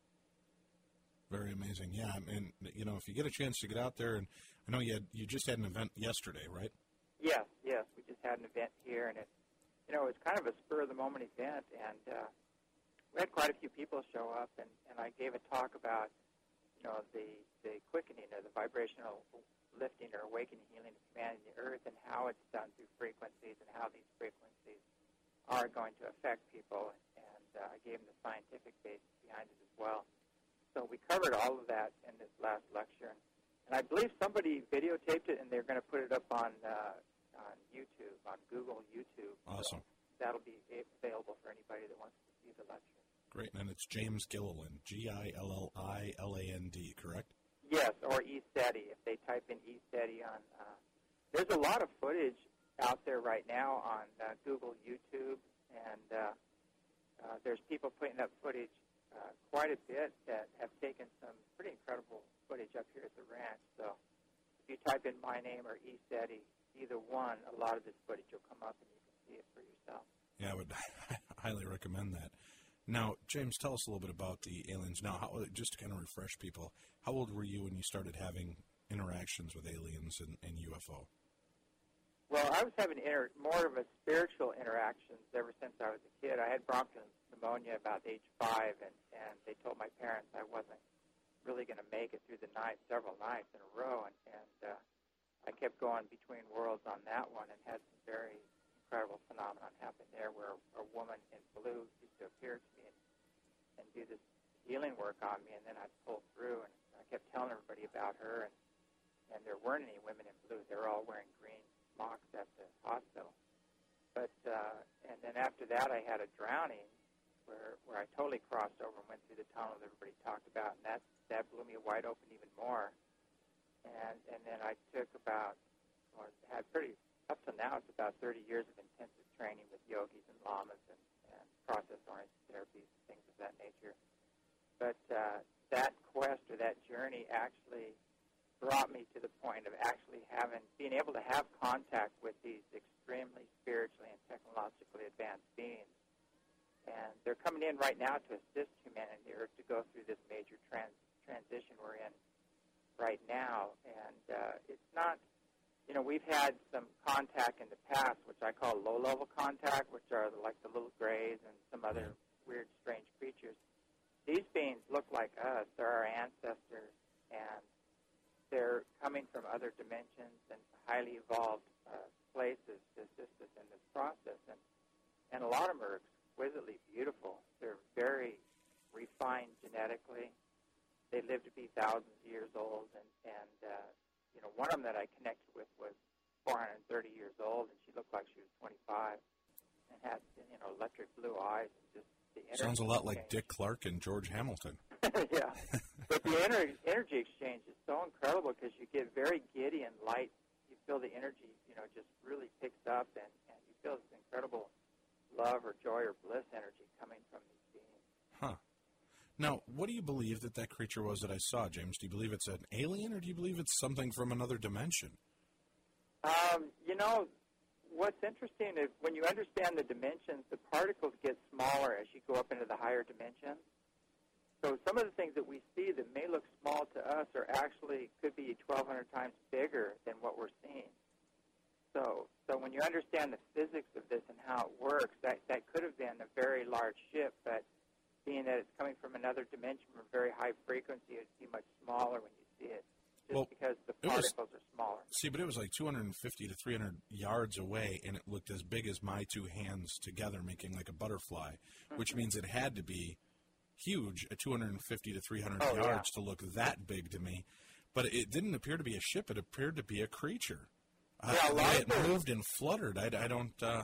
Very amazing. Yeah, I mean, you know, if you get a chance to get out there, and I know you had, you just had an event yesterday, right? Yes, yes. We just had an event here, and it, you know, it was kind of a spur-of-the-moment event, and uh, we had quite a few people show up, and, and I gave a talk about, you know, the, the quickening or the vibrational lifting or awakening, healing, and commanding the earth, and how it's done through frequencies, and how these frequencies are going to affect people, and uh, I gave them the scientific basis behind it as well. So we covered all of that in this last lecture, and I believe somebody videotaped it, and they're going to put it up on uh, on YouTube, on Google YouTube. Awesome. So that'll be available for anybody that wants to see the lecture. Great, and it's James Gilliland, G I L L I L A N D, correct? Yes, or eSteady. If they type in eSteady on, uh, there's a lot of footage out there right now on uh, Google, YouTube, and uh, uh, there's people putting up footage uh, quite a bit that have taken some pretty incredible footage up here at the ranch. So if you type in my name or eSteady, either one, a lot of this footage will come up and you can see it for yourself. Yeah, I would highly recommend that. Now, James, tell us a little bit about the aliens. Now, how, just to kind of refresh people, how old were you when you started having interactions with aliens and, and U F O? Well, I was having inter- more of a spiritual interactions ever since I was a kid. I had bronchial pneumonia about age five, and, and they told my parents I wasn't really going to make it through the night, several nights in a row, and, and uh, I kept going between worlds on that one and had some very incredible phenomenon happen there where a woman in blue used to appear to me and, and do this healing work on me, and then I'd pull through, and I kept telling everybody about her, and, and there weren't any women in blue. They were all wearing green smocks at the hospital. But, uh, and then after that, I had a drowning where where I totally crossed over and went through the tunnel that everybody talked about, and that, that blew me wide open even more. And, and then I took about, or had pretty, up to now, it's about thirty years of intensive training with yogis and lamas and, and process-oriented therapies and things of that nature. But uh, that quest or that journey actually brought me to the point of actually having, being able to have contact with these extremely spiritually and technologically advanced beings. And they're coming in right now to assist humanity or to go through this major trans- transition we're in right now. And uh, it's not, you know, we've had some contact in the past, which I call low-level contact, which are like the little grays and some other weird, strange creatures. These beings look like us. They're our ancestors, and they're coming from other dimensions and highly evolved uh, places to assist us in this process. And, and a lot of them are exquisitely beautiful. They're very refined genetically. They live to be thousands of years old, and, and uh, you know, one of them that I connected with was four hundred thirty years old, and she looked like she was twenty-five. And you know, electric blue eyes. Just the energy Sounds a lot like exchange. Dick Clark and George Hamilton. Yeah. But the ener- energy exchange is so incredible because you get very giddy and light. You feel the energy, you know, just really picks up, and, and you feel this incredible love or joy or bliss energy coming from these beings. Huh. Now, what do you believe that that creature was that I saw, James? Do you believe it's an alien, or do you believe it's something from another dimension? Um, you know, what's interesting is when you understand the dimensions, the particles get smaller as you go up into the higher dimensions. So some of the things that we see that may look small to us are actually could be twelve hundred times bigger than what we're seeing. So so when you understand the physics of this and how it works, that, that could have been a very large ship, but being that it's coming from another dimension from a very high frequency, it'd be much smaller when you see it, just Well, because the it was- particles are smaller. See, but it was like two hundred fifty to three hundred yards away, and it looked as big as my two hands together, making like a butterfly, Mm-hmm. which means it had to be huge at two hundred fifty to three hundred Oh, yeah. yards to look that big to me. But it didn't appear to be a ship. It appeared to be a creature. Uh, Yeah, a the lot way of it the- moved and fluttered. I, I don't... Uh,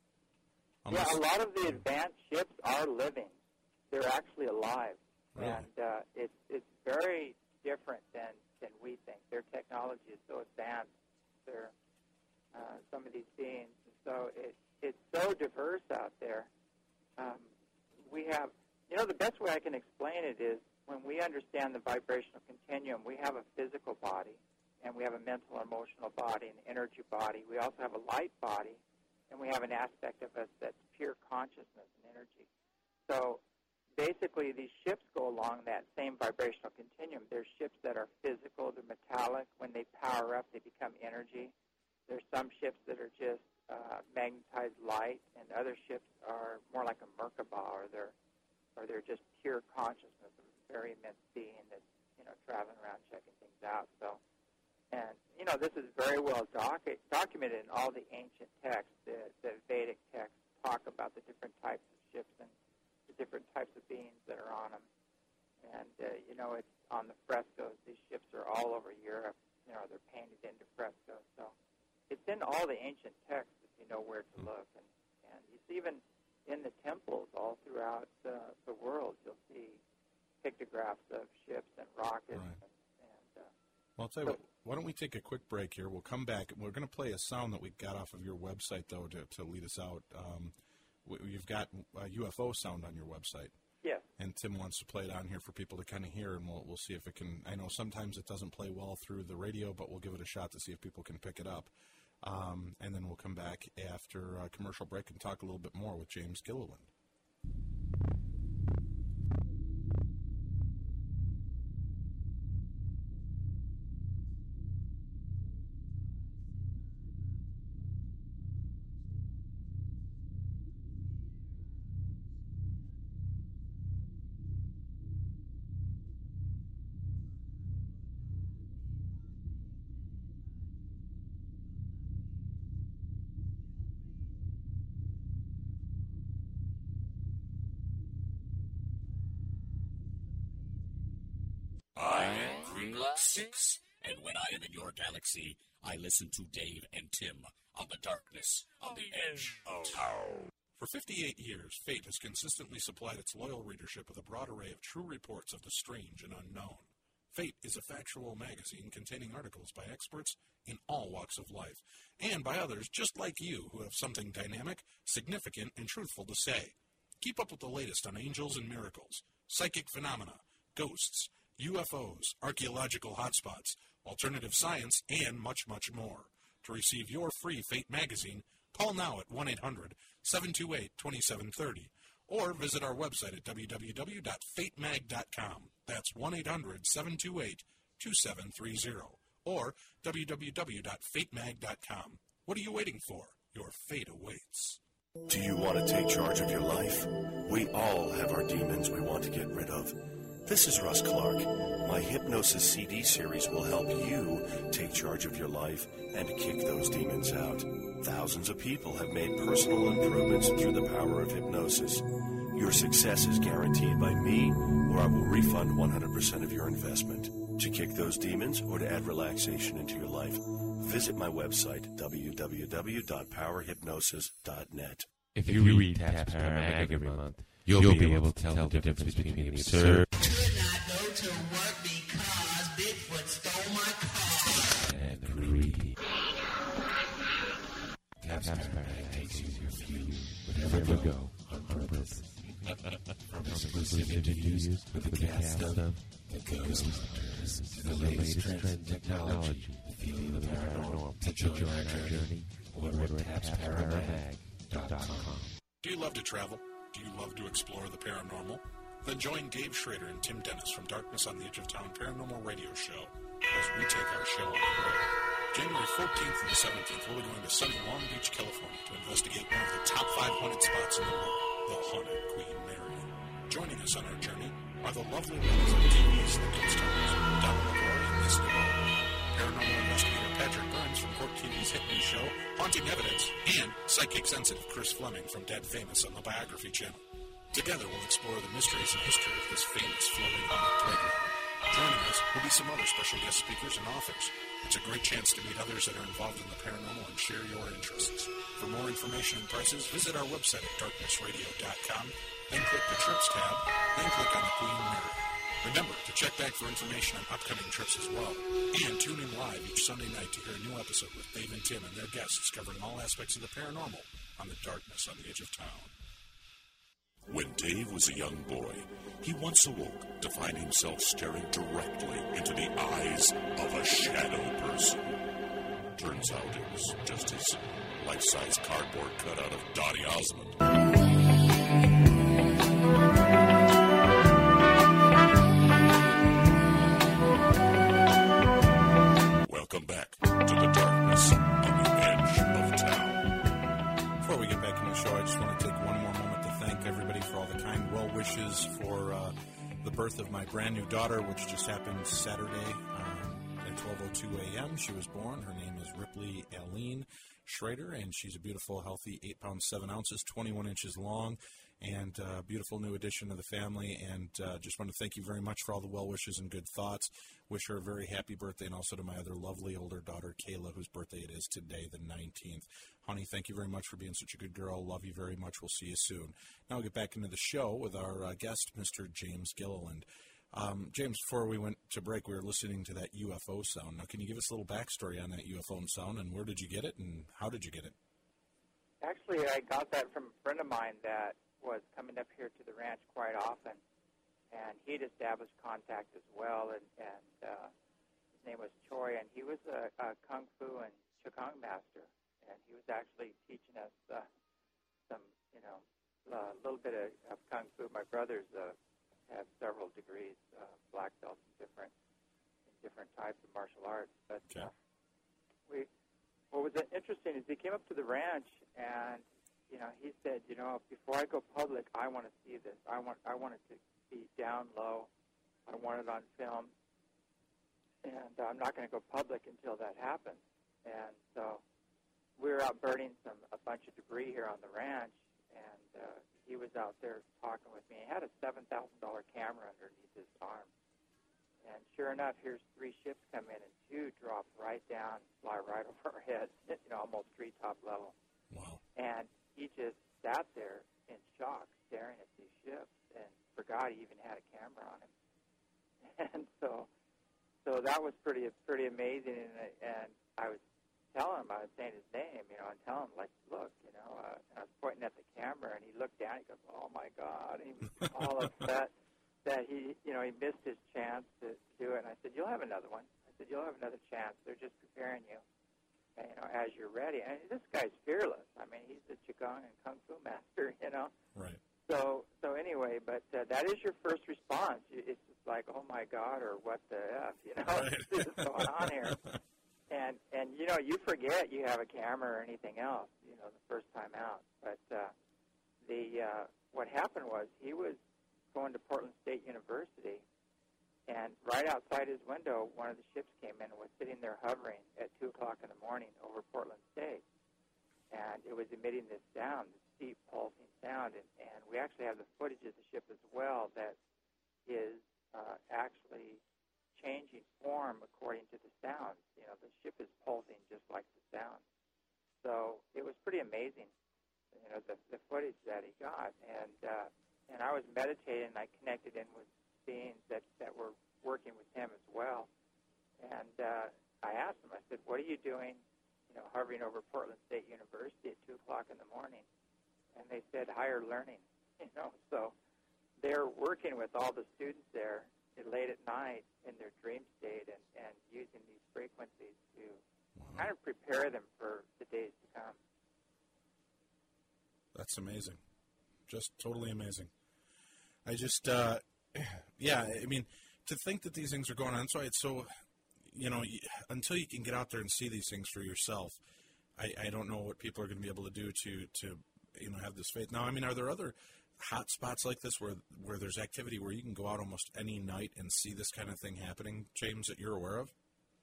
Yeah, unless- a lot of the advanced ships are living. They're actually alive. Really? And uh, it's it's very different than, than we think. Their technology is so advanced. They're, uh, some of these beings. And so it, it's so diverse out there. Um, we have, you know, the best way I can explain it is when we understand the vibrational continuum, we have a physical body, and we have a mental, emotional body, an energy body. We also have a light body, and we have an aspect of us that's pure consciousness and energy. So basically, these ships go along that same vibrational continuum. There's ships that are physical, they're metallic. When they power up, they become energy. There's some ships that are just uh, magnetized light, and other ships are more like a Merkaba, or they're or they're just pure consciousness of a very immense being that's, you know, traveling around checking things out. So, and you know, this is very well docu- documented in all the ancient texts. The, the Vedic texts talk about the different types of ships and the different types of beings that are on them. And, uh, you know, it's on the frescoes. These ships are all over Europe. You know, they're painted into frescoes. So it's in all the ancient texts if you know where to look. And, and you see even in the temples all throughout uh, the world, you'll see pictographs of ships and rockets. Right. And, and, uh, Well, I'll tell you what, why don't we take a quick break here? We'll come back. We're going to play a sound that we got off of your website, though, to, to lead us out. Um, we, you've got a U F O sound on your website. yes. And Tim wants to play it on here for people to kind of hear, and we'll we'll see if it can. I know sometimes it doesn't play well through the radio, but we'll give it a shot to see if people can pick it up. Um, and then we'll come back after a commercial break and talk a little bit more with James Gilliland. I am Grimlock six, and when I am in your galaxy, I listen to Dave and Tim on the darkness on the edge of town. For fifty-eight years, Fate has consistently supplied its loyal readership with a broad array of true reports of the strange and unknown. Fate is a factual magazine containing articles by experts in all walks of life, and by others just like you who have something dynamic, significant, and truthful to say. Keep up with the latest on angels and miracles, psychic phenomena, ghosts, U F Os, archaeological hotspots, alternative science, and much, much more. To receive your free Fate magazine, call now at one eight hundred seven two eight two seven three zero or visit our website at w w w dot fate mag dot com. That's one eight hundred seven two eight two seven three zero or w w w dot fate mag dot com. What are you waiting for? Your fate awaits. Do you want to take charge of your life? We all have our demons we want to get rid of. This is Russ Clark. My Hypnosis C D series will help you take charge of your life and kick those demons out. Thousands of people have made personal improvements through the power of hypnosis. Your success is guaranteed by me, or I will refund one hundred percent of your investment. To kick those demons or to add relaxation into your life, visit my website, w w w dot power hypnosis dot net. If you read Taps Paramag every month, you'll, you'll be able to tell the difference between the absurd could not go to work because Bigfoot stole my car. and the creepy. Taps Paramag takes you your view wherever you go on purpose. From exclusive interviews with the cast of The Ghostbusters to the latest trends in technology, feeling the paranormal, to join our journey over at taps paramag dot com. Do you love to travel? Do you love to explore the paranormal? Then join Dave Schrader and Tim Dennis from Darkness on the Edge of Town Paranormal Radio Show as we take our show on the road. January fourteenth and the seventeenth, we'll be going to sunny Long Beach, California to investigate one of the top five haunted spots in the world, the Haunted Queen Mary. Joining us on our journey are the lovely ladies of T V's The Ghost Hunters, Donna McCoy and Miss DeVoe, paranormal investigator Patrick Burns from Court T V's hit news show Haunting Evidence, and psychic-sensitive Chris Fleming from Dead Famous on the Biography Channel. Together, we'll explore the mysteries and history of this famous floating haunted playground. Joining us will be some other special guest speakers and authors. It's a great chance to meet others that are involved in the paranormal and share your interests. For more information and prices, visit our website at darkness radio dot com, then click the Trips tab, then click on the Queen Mary. Remember to check back for information on upcoming trips as well. And tune in live each Sunday night to hear a new episode with Dave and Tim and their guests covering all aspects of the paranormal on the Darkness on the Edge of Town. When Dave was a young boy, he once awoke to find himself staring directly into the eyes of a shadow person. Turns out it was just his life-size cardboard cutout of Dottie Osmond. Welcome back to the Darkness on the Edge of Town. Before we get back into the show, I just want to take one more moment to thank everybody for all the kind well wishes for uh, the birth of my brand new daughter, which just happened Saturday um, at twelve oh two a.m. She was born. Her name is Ripley Aline Schrader, and she's a beautiful, healthy eight pounds, seven ounces, twenty-one inches long, and a uh, beautiful new addition to the family. And uh, just want to thank you very much for all the well wishes and good thoughts. Wish her a very happy birthday, and also to my other lovely older daughter, Kayla, whose birthday it is today, the nineteenth. Honey, thank you very much for being such a good girl. Love you very much. We'll see you soon. Now we'll get back into the show with our uh, guest, Mister James Gilliland. Um, James, before we went to break, we were listening to that U F O sound. Now, can you give us a little backstory on that U F O sound, and where did you get it, and how did you get it? Actually, I got that from a friend of mine that was coming up here to the ranch quite often, and he'd established contact as well, and, and uh, his name was Choi, and he was a, a Kung Fu and Qigong master, and he was actually teaching us uh, some, you know, a little bit of, of Kung Fu. My brothers uh, have several degrees, uh, black belts in different, in different types of martial arts, but okay. uh, we, what was interesting is he came up to the ranch, and you know, he said, you know, before I go public, I want to see this. I want, I want it to be down low. I want it on film, and I'm not going to go public until that happens. And so we were out burning some a bunch of debris here on the ranch, and uh, he was out there talking with me. He had a seven thousand dollar camera underneath his arm, and sure enough, here's three ships come in, and two drop right down, fly right over our heads, you know, almost treetop level. Wow. And he just sat there in shock, staring at these ships, and forgot he even had a camera on him. And so, so that was pretty, pretty amazing. And, and I was telling him, I was saying his name, you know, and telling him, like, look, you know, uh, and I was pointing at the camera, and he looked down. He goes, "Oh my God!" And he was all upset that he, you know, he missed his chance to do it. And I said, "You'll have another one." I said, "You'll have another chance. They're just preparing you." You know, as you're ready. And this guy's fearless. I mean, he's a Qigong and Kung Fu master, you know. Right. So, so anyway, but uh, that is your first response. It's just like, oh, my God, or what the F, you know, Right. what's going on here? And, and, you know, you forget you have a camera or anything else, you know, the first time out. But uh, the uh, what happened was he was going to Portland State University, and right outside his window, one of the ships came in and was sitting there hovering at two o'clock in the morning over Portland State. And it was emitting this sound, this deep pulsing sound. And, and we actually have the footage of the ship as well that is uh, actually changing form according to the sounds. You know, the ship is pulsing just like the sound. So it was pretty amazing. You know, the, the meditating, I connected in with beings that, that were working with him as well. And uh, I asked them, I said, what are you doing, you know, hovering over Portland State University at two o'clock in the morning? And they said, higher learning, you know. So they're working with all the students there late at night in their dream state and, and using these frequencies to wow. kind of prepare them for the days to come. That's amazing. Just totally amazing. I just, uh, yeah, I mean, to think that these things are going on, that's why it's so, you know, until you can get out there and see these things for yourself, I, I don't know what people are going to be able to do to, to, you know, have this faith. Now, I mean, are there other hot spots like this where where there's activity where you can go out almost any night and see this kind of thing happening, James, that you're aware of?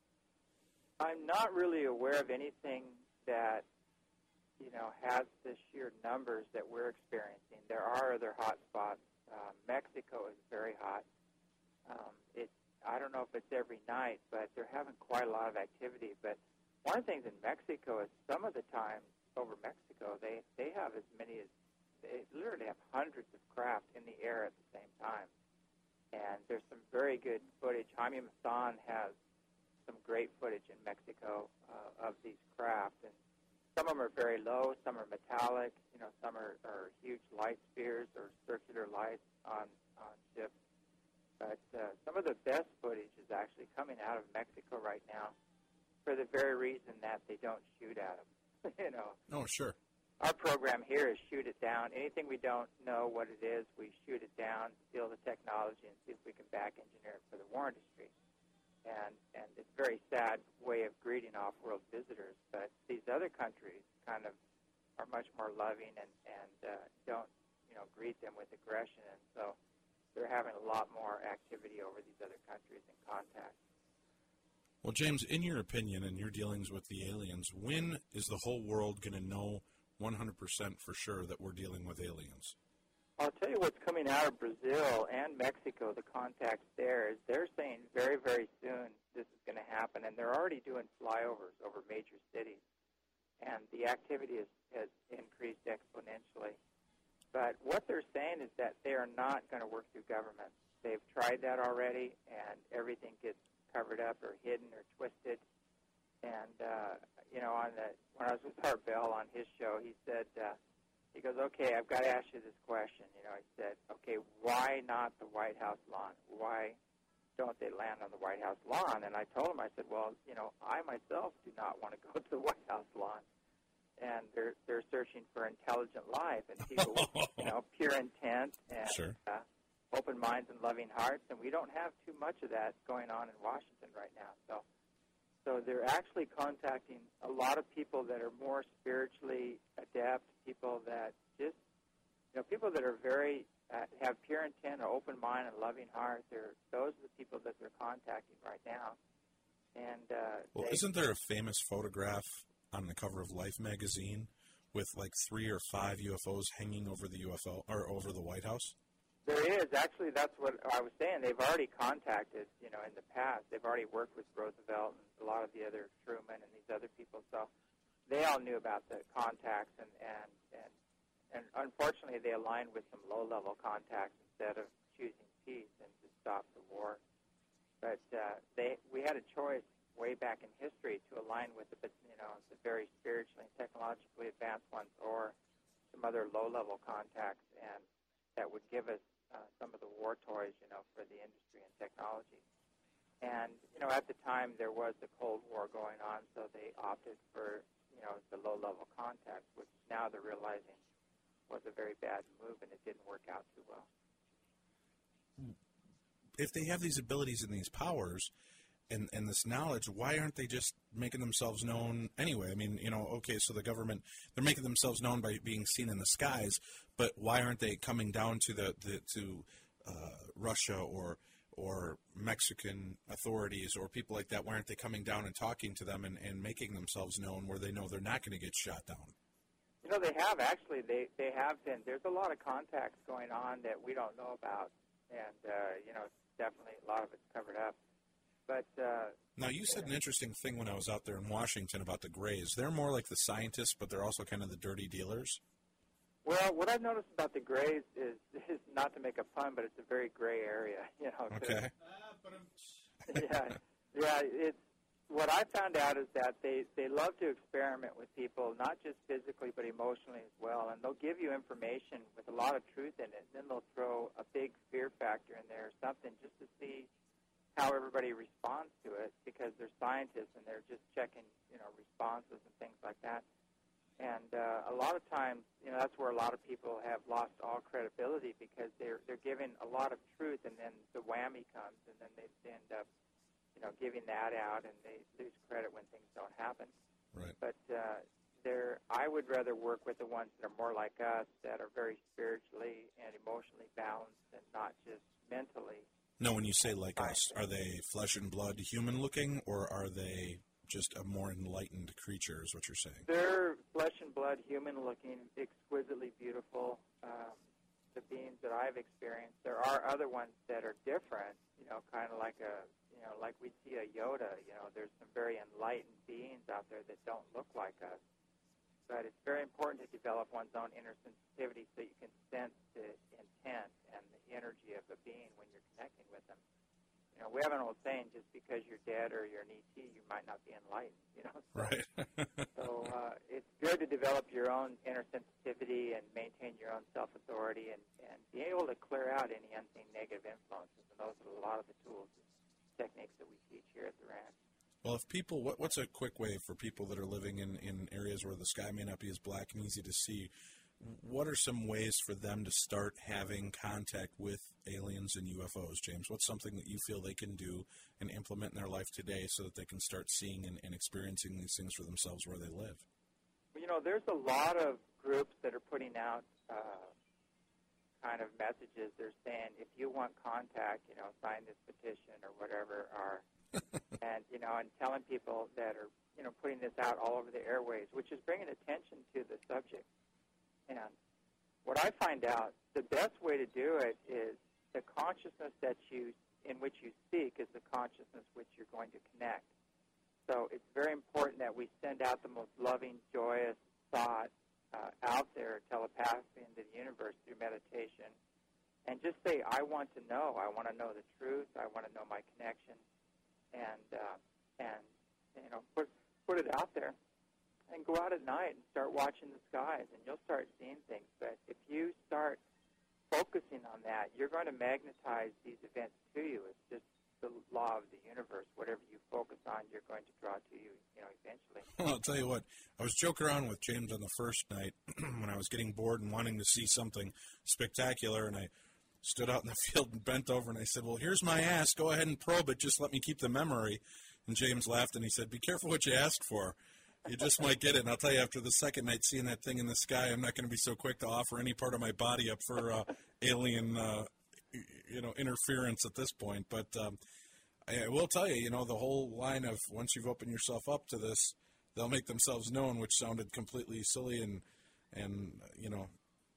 I'm not really aware of anything that, you know, has the sheer numbers that we're experiencing. There are other hot spots. Uh, Mexico is very hot. Um, it, I don't know if it's every night, but they're having quite a lot of activity. But one of the things in Mexico is some of the time over Mexico, they, they have as many as, they literally have hundreds of craft in the air at the same time. And there's some very good footage. Jaime Maussan has some great footage in Mexico uh, of these craft. And some of them are very low, some are metallic, you know, some are, are huge light spheres or circular lights on, on ships. But uh, some of the best footage is actually coming out of Mexico right now for the very reason that they don't shoot at them, you know. Oh, sure. Our program here is shoot it down. Anything we don't know what it is, we shoot it down, steal the technology, and see if we can back engineer it for the war industry. And and it's a very sad way of greeting off-world visitors, but these other countries kind of are much more loving and, and uh, don't, you know, greet them with aggression. And so they're having a lot more activity over these other countries and contact. Well, James, in your opinion and your dealings with the aliens, when is the whole world going to know one hundred percent for sure that we're dealing with aliens? I'll tell you what's coming out of Brazil and Mexico, the contacts there, is they're saying very, very soon this is going to happen, and they're already doing flyovers over major cities, and the activity is, has increased exponentially. But what they're saying is that they are not going to work through government. They've tried that already, and everything gets covered up or hidden or twisted. And, uh, you know, on the, when I was with Art Bell on his show, he said, uh, he goes, okay, I've got to ask you this question. You know, he said, okay, why not the White House lawn? Why don't they land on the White House lawn? And I told him, I said, well, you know, I myself do not want to go to the White House lawn. And they're they're searching for intelligent life and people with, you know, pure intent and sure. uh, open minds and loving hearts. And we don't have too much of that going on in Washington right now. So, so they're actually contacting a lot of people that are more spiritually adept, people that just, you know, people that are very, uh, have pure intent, an open mind, and loving heart. They're, those are the people that they're contacting right now. And uh, well, they, isn't there a famous photograph on the cover of Life magazine with like three or five U F Os hanging over the U F O or over the White House? There is. Actually, that's what I was saying. They've already contacted, you know, in the past. They've already worked with Roosevelt and a lot of the other Truman and these other people. So they all knew about the contacts, and, and, and, and unfortunately they aligned with some low-level contacts instead of choosing peace and to stop the war. But uh, they we had a choice way back in history to align with the, you know, the very spiritually and technologically advanced ones or some other low-level contacts, and that would give us uh, some of the war toys, you know, for the industry and technology. And, you know, at the time there was the Cold War going on, so they opted for, you know, the low-level contacts, which now they're realizing was a very bad move and it didn't work out too well. If they have these abilities and these powers and, and this knowledge, why aren't they just making themselves known anyway? I mean, you know, okay, so the government, they're making themselves known by being seen in the skies, but why aren't they coming down to the, the to uh, Russia or or Mexican authorities or people like that? Why aren't they coming down and talking to them and, and making themselves known where they know they're not going to get shot down? You know, they have actually. They, they have been. There's a lot of contacts going on that we don't know about, and, uh, you know, definitely a lot of it's covered up. But uh, now, you said an interesting thing when I was out there in Washington about the Greys. They're more like the scientists, but they're also kind of the dirty dealers. Well, what I've noticed about the grays is, is not to make a pun, but it's a very gray area. You know. Okay. yeah, yeah. It's what I found out is that they they love to experiment with people, not just physically but emotionally as well. And they'll give you information with a lot of truth in it. And then they'll throw a big fear factor in there or something just to see how everybody responds to it, because they're scientists and they're just checking, you know, responses and things like that. And uh, a lot of times, you know, that's where a lot of people have lost all credibility, because they're they're giving a lot of truth, and then the whammy comes, and then they end up, you know, giving that out, and they lose credit when things don't happen. Right. But uh, there, I would rather work with the ones that are more like us, that are very spiritually and emotionally balanced, and not just mentally. No, when you say like us, are they flesh and blood, human-looking, or are they just a more enlightened creature, is what you're saying? They're flesh and blood, human-looking, exquisitely beautiful. Um, the beings that I've experienced. There are other ones that are different, you know, kind of like a, you know, like we see a Yoda. You know, there's some very enlightened beings out there that don't look like us. But it's very important to develop one's own inner sensitivity so you can sense the intent and the energy of a being when you're connecting with them. You know, we have an old saying, just because you're dead or you're an E T, you might not be enlightened, you know. So, right. so uh, it's good to develop your own inner sensitivity and maintain your own self-authority, and, and be able to clear out any unseen negative influences. And those are a lot of the tools and techniques that we teach here at the ranch. Well, if people, what, what's a quick way for people that are living in, in areas where the sky may not be as black and easy to see, what are some ways for them to start having contact with aliens and U F Os, James? What's something that you feel they can do and implement in their life today so that they can start seeing and, and experiencing these things for themselves where they live? You know, there's a lot of groups that are putting out uh, kind of messages. They're saying, if you want contact, you know, sign this petition or whatever, or and, you know, and telling people that are, you know, putting this out all over the airways, which is bringing attention to the subject. And what I find out, the best way to do it is the consciousness that you, in which you speak, is the consciousness which you're going to connect. So it's very important that we send out the most loving, joyous thought uh, out there telepathically into the universe through meditation, and just say, I want to know. I want to know the truth. I want to know my connection, and uh, and you know, put put it out there. And go out at night and start watching the skies, and you'll start seeing things. But if you start focusing on that, you're going to magnetize these events to you. It's just the law of the universe. Whatever you focus on, you're going to draw to you, you know, eventually. Well, I'll tell you what, I was joking around with James on the first night when I was getting bored and wanting to see something spectacular, and I stood out in the field and bent over, and I said, well, here's my ass. Go ahead and probe it. Just let me keep the memory. And James laughed, and he said, be careful what you ask for. You just might get it. And I'll tell you, after the second night seeing that thing in the sky, I'm not going to be so quick to offer any part of my body up for uh, alien, uh, you know, interference at this point. But um, I, I will tell you, you know, the whole line of once you've opened yourself up to this, they'll make themselves known, which sounded completely silly and, and you know,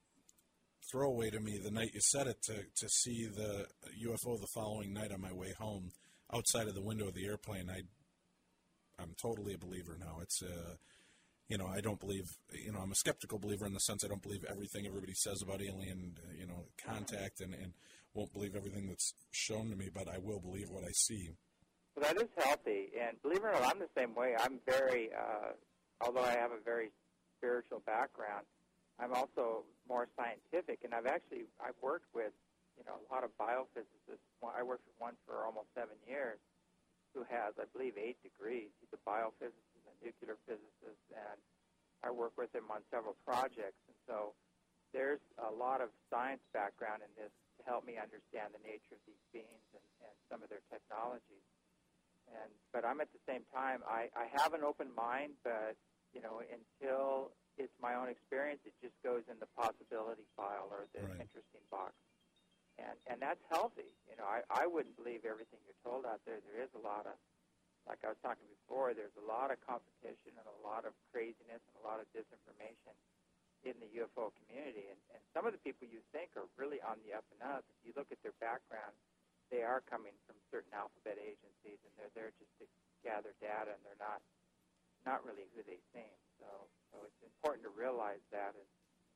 throwaway to me the night you said it, to, to see the U F O the following night on my way home outside of the window of the airplane. I I'm totally a believer now. It's, uh, you know, I don't believe, you know, I'm a skeptical believer in the sense I don't believe everything everybody says about alien, uh, you know, contact, and, and won't believe everything that's shown to me, but I will believe what I see. Well, that is healthy. And believe it or not, I'm the same way. I'm very, uh, although I have a very spiritual background, I'm also more scientific. And I've actually, I've worked with, you know, a lot of biophysicists. I worked with one for almost seven years. Who has, I believe, eight degrees. He's a biophysicist and nuclear physicist, and I work with him on several projects. And so there's a lot of science background in this to help me understand the nature of these beings and, and some of their technologies. And but I'm at the same time, I, I have an open mind, but, you know, until it's my own experience, it just goes in the possibility file or the right. interesting box. And and that's healthy. You know, I, I wouldn't believe everything you're told out there. There is a lot of, like I was talking before, there's a lot of competition and a lot of craziness and a lot of disinformation in the U F O community. And, and some of the people you think are really on the up and up, if you look at their background, they are coming from certain alphabet agencies, and they're there just to gather data, and they're not not really who they seem. So, so it's important to realize that as,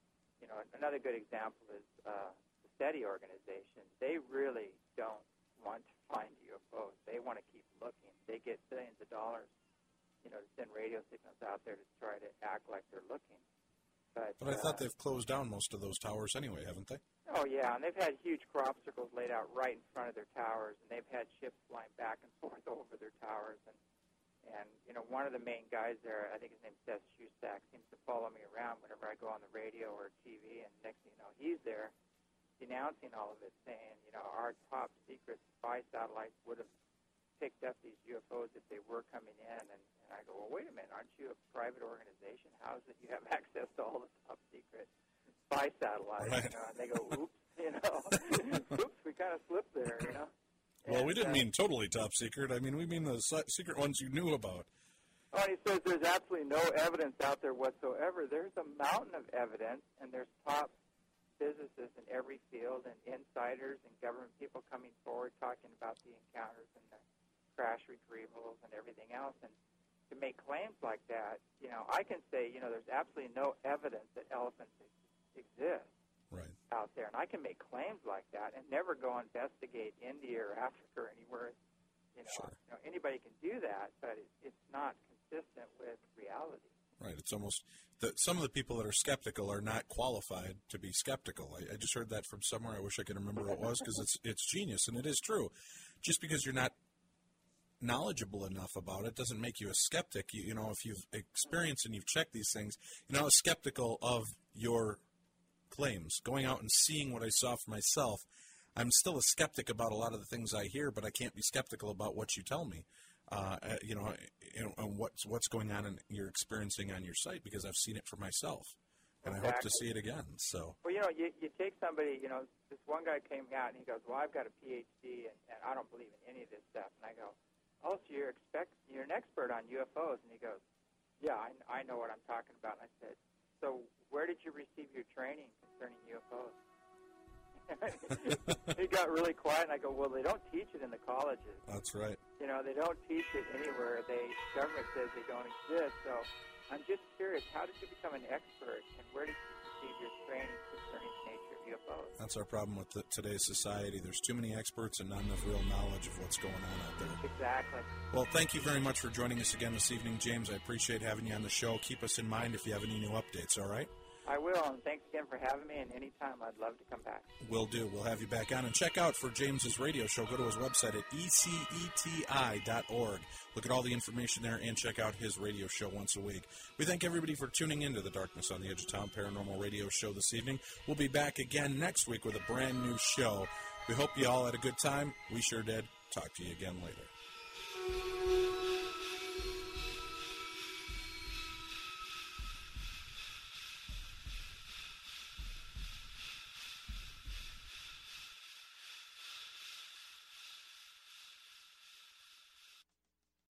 you know, another good example is uh, the SETI organization. They really don't want to find U F Os. They want to keep looking. They get billions of dollars, you know, to send radio signals out there to try to act like they're looking. But, but I uh, thought they've closed down most of those towers anyway, haven't they? Oh, yeah, and they've had huge crop circles laid out right in front of their towers, and they've had ships flying back and forth over their towers. And, and you know, one of the main guys there, I think his name's Seth Shusak, seems to follow me around whenever I go on the radio or T V, and next thing you know, he's there denouncing all of it, saying, you know, our top secret spy satellites would have picked up these U F Os if they were coming in. And, and I go, well, wait a minute, aren't you a private organization? How is it you have access to all the top secret spy satellites? Right. You know? And they go, oops, you know, oops, we kind of slipped there, you know. Well, and, we didn't uh, mean totally top secret. I mean, we mean the se- secret ones you knew about. Oh, and he says there's absolutely no evidence out there whatsoever. There's a mountain of evidence, and there's top physicists in every field and insiders and government people coming forward talking about the encounters and the crash retrievals and everything else. And to make claims like that, you know, I can say, you know, there's absolutely no evidence that elephants ex- exist right. out there. And I can make claims like that and never go investigate India or Africa or anywhere. You know, Sure. you know anybody can do that, but it, it's not consistent with reality. Right. It's almost that some of the people that are skeptical are not qualified to be skeptical. I, I just heard that from somewhere. I wish I could remember what it was because it's it's genius, and it is true. Just because you're not knowledgeable enough about it doesn't make you a skeptic. You, you know, if you've experienced and you've checked these things, you're not skeptical of your claims. Going out and seeing what I saw for myself, I'm still a skeptic about a lot of the things I hear, but I can't be skeptical about what you tell me. Uh, you know, and what's what's going on and you're experiencing on your site because I've seen it for myself, and Exactly. I hope to see it again. So, well, you know, you, you take somebody, you know, this one guy came out and he goes, "Well, I've got a P H D and, and I don't believe in any of this stuff." And I go, "Oh, so you're expect you're an expert on U F Os?" And he goes, "Yeah, I, I know what I'm talking about." And I said, "So where did you receive your training concerning U F Os?" He got really quiet, and I go, "Well, they don't teach it in the colleges. That's right. You know, they don't teach it anywhere. They government says they don't exist. So I'm just curious, how did you become an expert, and where did you receive your training concerning the nature of U F Os?" That's our problem with the, today's society. There's too many experts and not enough real knowledge of what's going on out there. Exactly. Well, thank you very much for joining us again this evening, James. I appreciate having you on the show. Keep us in mind if you have any new updates, all right? I will, and thanks again for having me, and anytime I'd love to come back. Will do. We'll have you back on. And check out for James's radio show, go to his website at E C E T I dot org. Look at all the information there and check out his radio show once a week. We thank everybody for tuning in to the Darkness on the Edge of Town Paranormal Radio Show this evening. We'll be back again next week with a brand new show. We hope you all had a good time. We sure did. Talk to you again later.